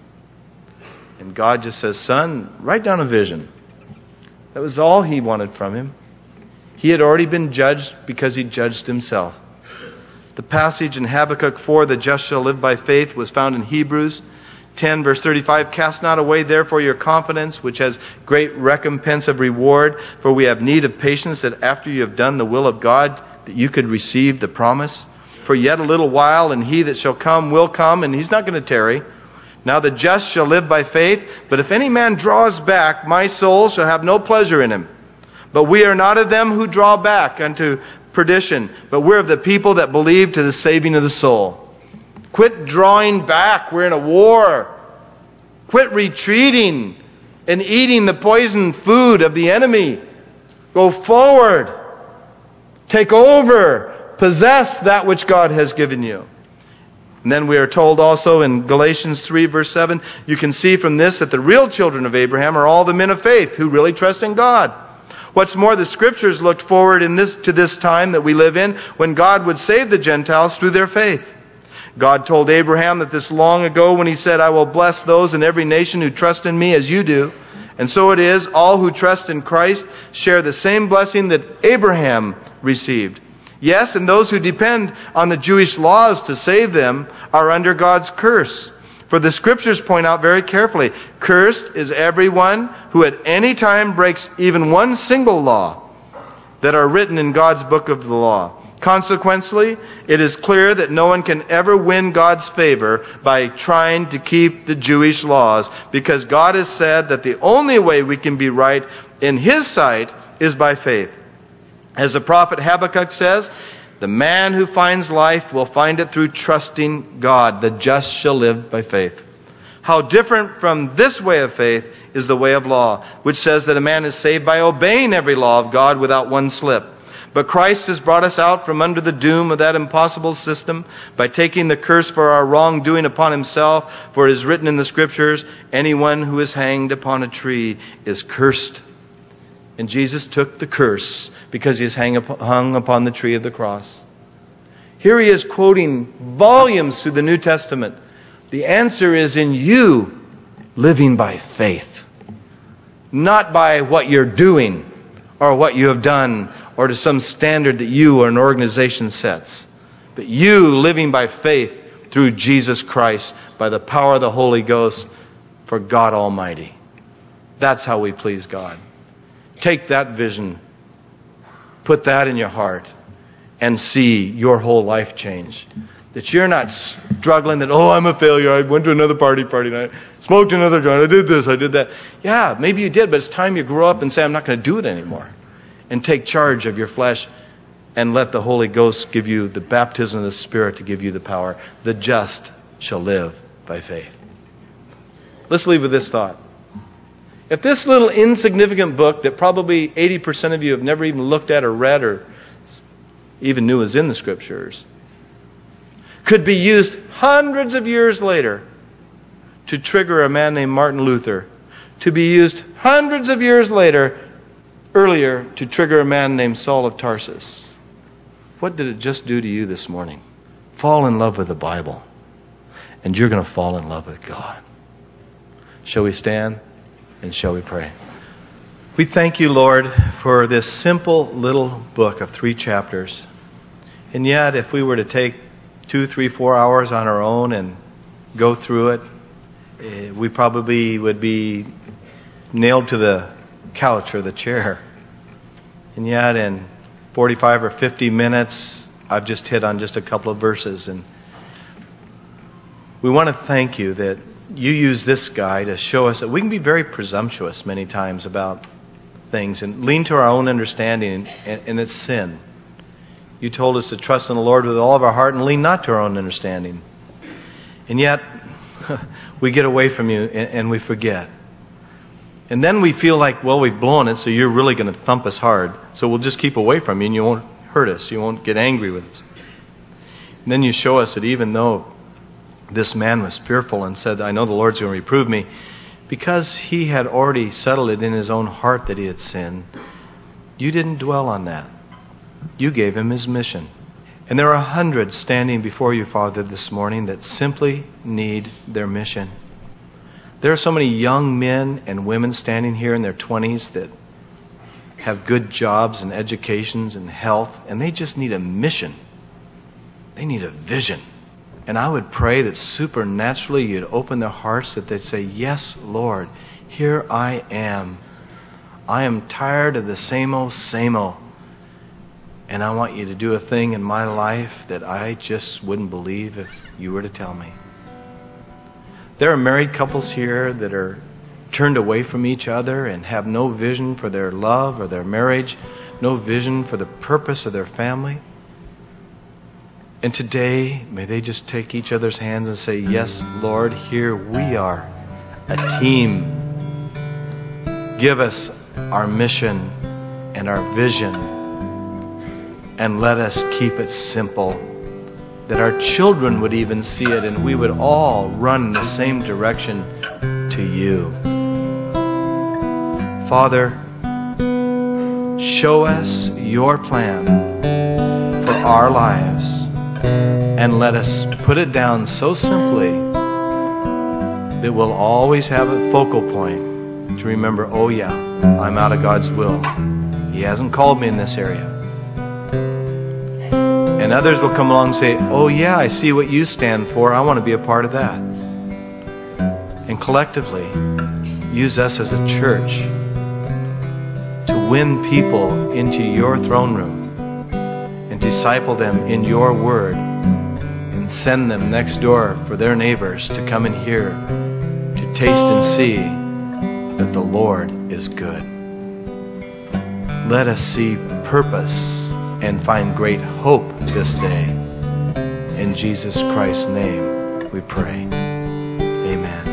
And God just says, son, write down a vision. That was all he wanted from him. He had already been judged because he judged himself. The passage in Habakkuk four, the just shall live by faith, was found in Hebrews ten, verse thirty-five. Cast not away therefore your confidence, which has great recompense of reward, for we have need of patience, that after you have done the will of God, that you could receive the promise. For yet a little while, and he that shall come will come, and he's not going to tarry. Now the just shall live by faith, but if any man draws back, my soul shall have no pleasure in him. But we are not of them who draw back unto perdition, but we're of the people that believe to the saving of the soul. Quit drawing back. We're in a war. Quit retreating and eating the poisoned food of the enemy. Go forward. Take over. Possess that which God has given you. And then we are told also in Galatians three, verse seven, you can see from this that the real children of Abraham are all the men of faith who really trust in God. What's more, the Scriptures looked forward in this to this time that we live in when God would save the Gentiles through their faith. God told Abraham that this long ago when he said, I will bless those in every nation who trust in me as you do. And so it is, all who trust in Christ share the same blessing that Abraham received. Yes, and those who depend on the Jewish laws to save them are under God's curse. For the Scriptures point out very carefully, cursed is everyone who at any time breaks even one single law that are written in God's book of the law. Consequently, it is clear that no one can ever win God's favor by trying to keep the Jewish laws, because God has said that the only way we can be right in His sight is by faith. As the prophet Habakkuk says, the man who finds life will find it through trusting God. The just shall live by faith. How different from this way of faith is the way of law, which says that a man is saved by obeying every law of God without one slip. But Christ has brought us out from under the doom of that impossible system by taking the curse for our wrongdoing upon Himself. For it is written in the Scriptures, anyone who is hanged upon a tree is cursed. And Jesus took the curse because He is hung upon the tree of the cross. Here He is quoting volumes through the New Testament. The answer is in you living by faith, not by what you're doing or what you have done or to some standard that you or an organization sets, but you living by faith through Jesus Christ by the power of the Holy Ghost for God Almighty. That's how we please God. Take that vision, put that in your heart, and see your whole life change. That you're not struggling that, oh, I'm a failure. I went to another party party night, smoked another joint, I did this, I did that. Yeah, maybe you did, but it's time you grow up and say, I'm not going to do it anymore. And take charge of your flesh and let the Holy Ghost give you the baptism of the Spirit to give you the power. The just shall live by faith. Let's leave with this thought. If this little insignificant book that probably eighty percent of you have never even looked at or read or even knew was in the Scriptures, could be used hundreds of years later to trigger a man named Martin Luther to be used hundreds of years later, earlier, to trigger a man named Saul of Tarsus. What did it just do to you this morning? Fall in love with the Bible, and you're going to fall in love with God. Shall we stand and shall we pray? We thank you, Lord, for this simple little book of three chapters. And yet, if we were to take two, three, four hours on our own and go through it, eh, we probably would be nailed to the couch or the chair. And yet, in forty-five or fifty minutes, I've just hit on just a couple of verses. And we want to thank you that you use this guy to show us that we can be very presumptuous many times about things and lean to our own understanding, and, and it's sin. You told us to trust in the Lord with all of our heart and lean not to our own understanding. And yet, we get away from you and, and we forget. And then we feel like, well, we've blown it, so you're really going to thump us hard. So we'll just keep away from you and you won't hurt us. You won't get angry with us. And then you show us that even though this man was fearful and said, I know the Lord's going to reprove me, because he had already settled it in his own heart that he had sinned, you didn't dwell on that. You gave him his mission. And there are hundreds standing before you, Father, this morning that simply need their mission. There are so many young men and women standing here in their twenties that have good jobs and educations and health, and they just need a mission. They need a vision. And I would pray that supernaturally you'd open their hearts, that they'd say, yes, Lord, here I am. I am tired of the same old, same old. And I want you to do a thing in my life that I just wouldn't believe if you were to tell me. There are married couples here that are turned away from each other and have no vision for their love or their marriage, no vision for the purpose of their family. And today, may they just take each other's hands and say, yes, Lord, here we are, a team. Give us our mission and our vision, and let us keep it simple, that our children would even see it and we would all run in the same direction to you. Father, show us your plan for our lives, and let us put it down so simply that we'll always have a focal point to remember, oh yeah, I'm out of God's will. He hasn't called me in this area. And others will come along and say, oh yeah, I see what you stand for. I want to be a part of that. And collectively, use us as a church to win people into your throne room and disciple them in your word, and send them next door for their neighbors to come and hear, to taste and see that the Lord is good. Let us see purpose and find great hope this day. In Jesus Christ's name we pray. Amen.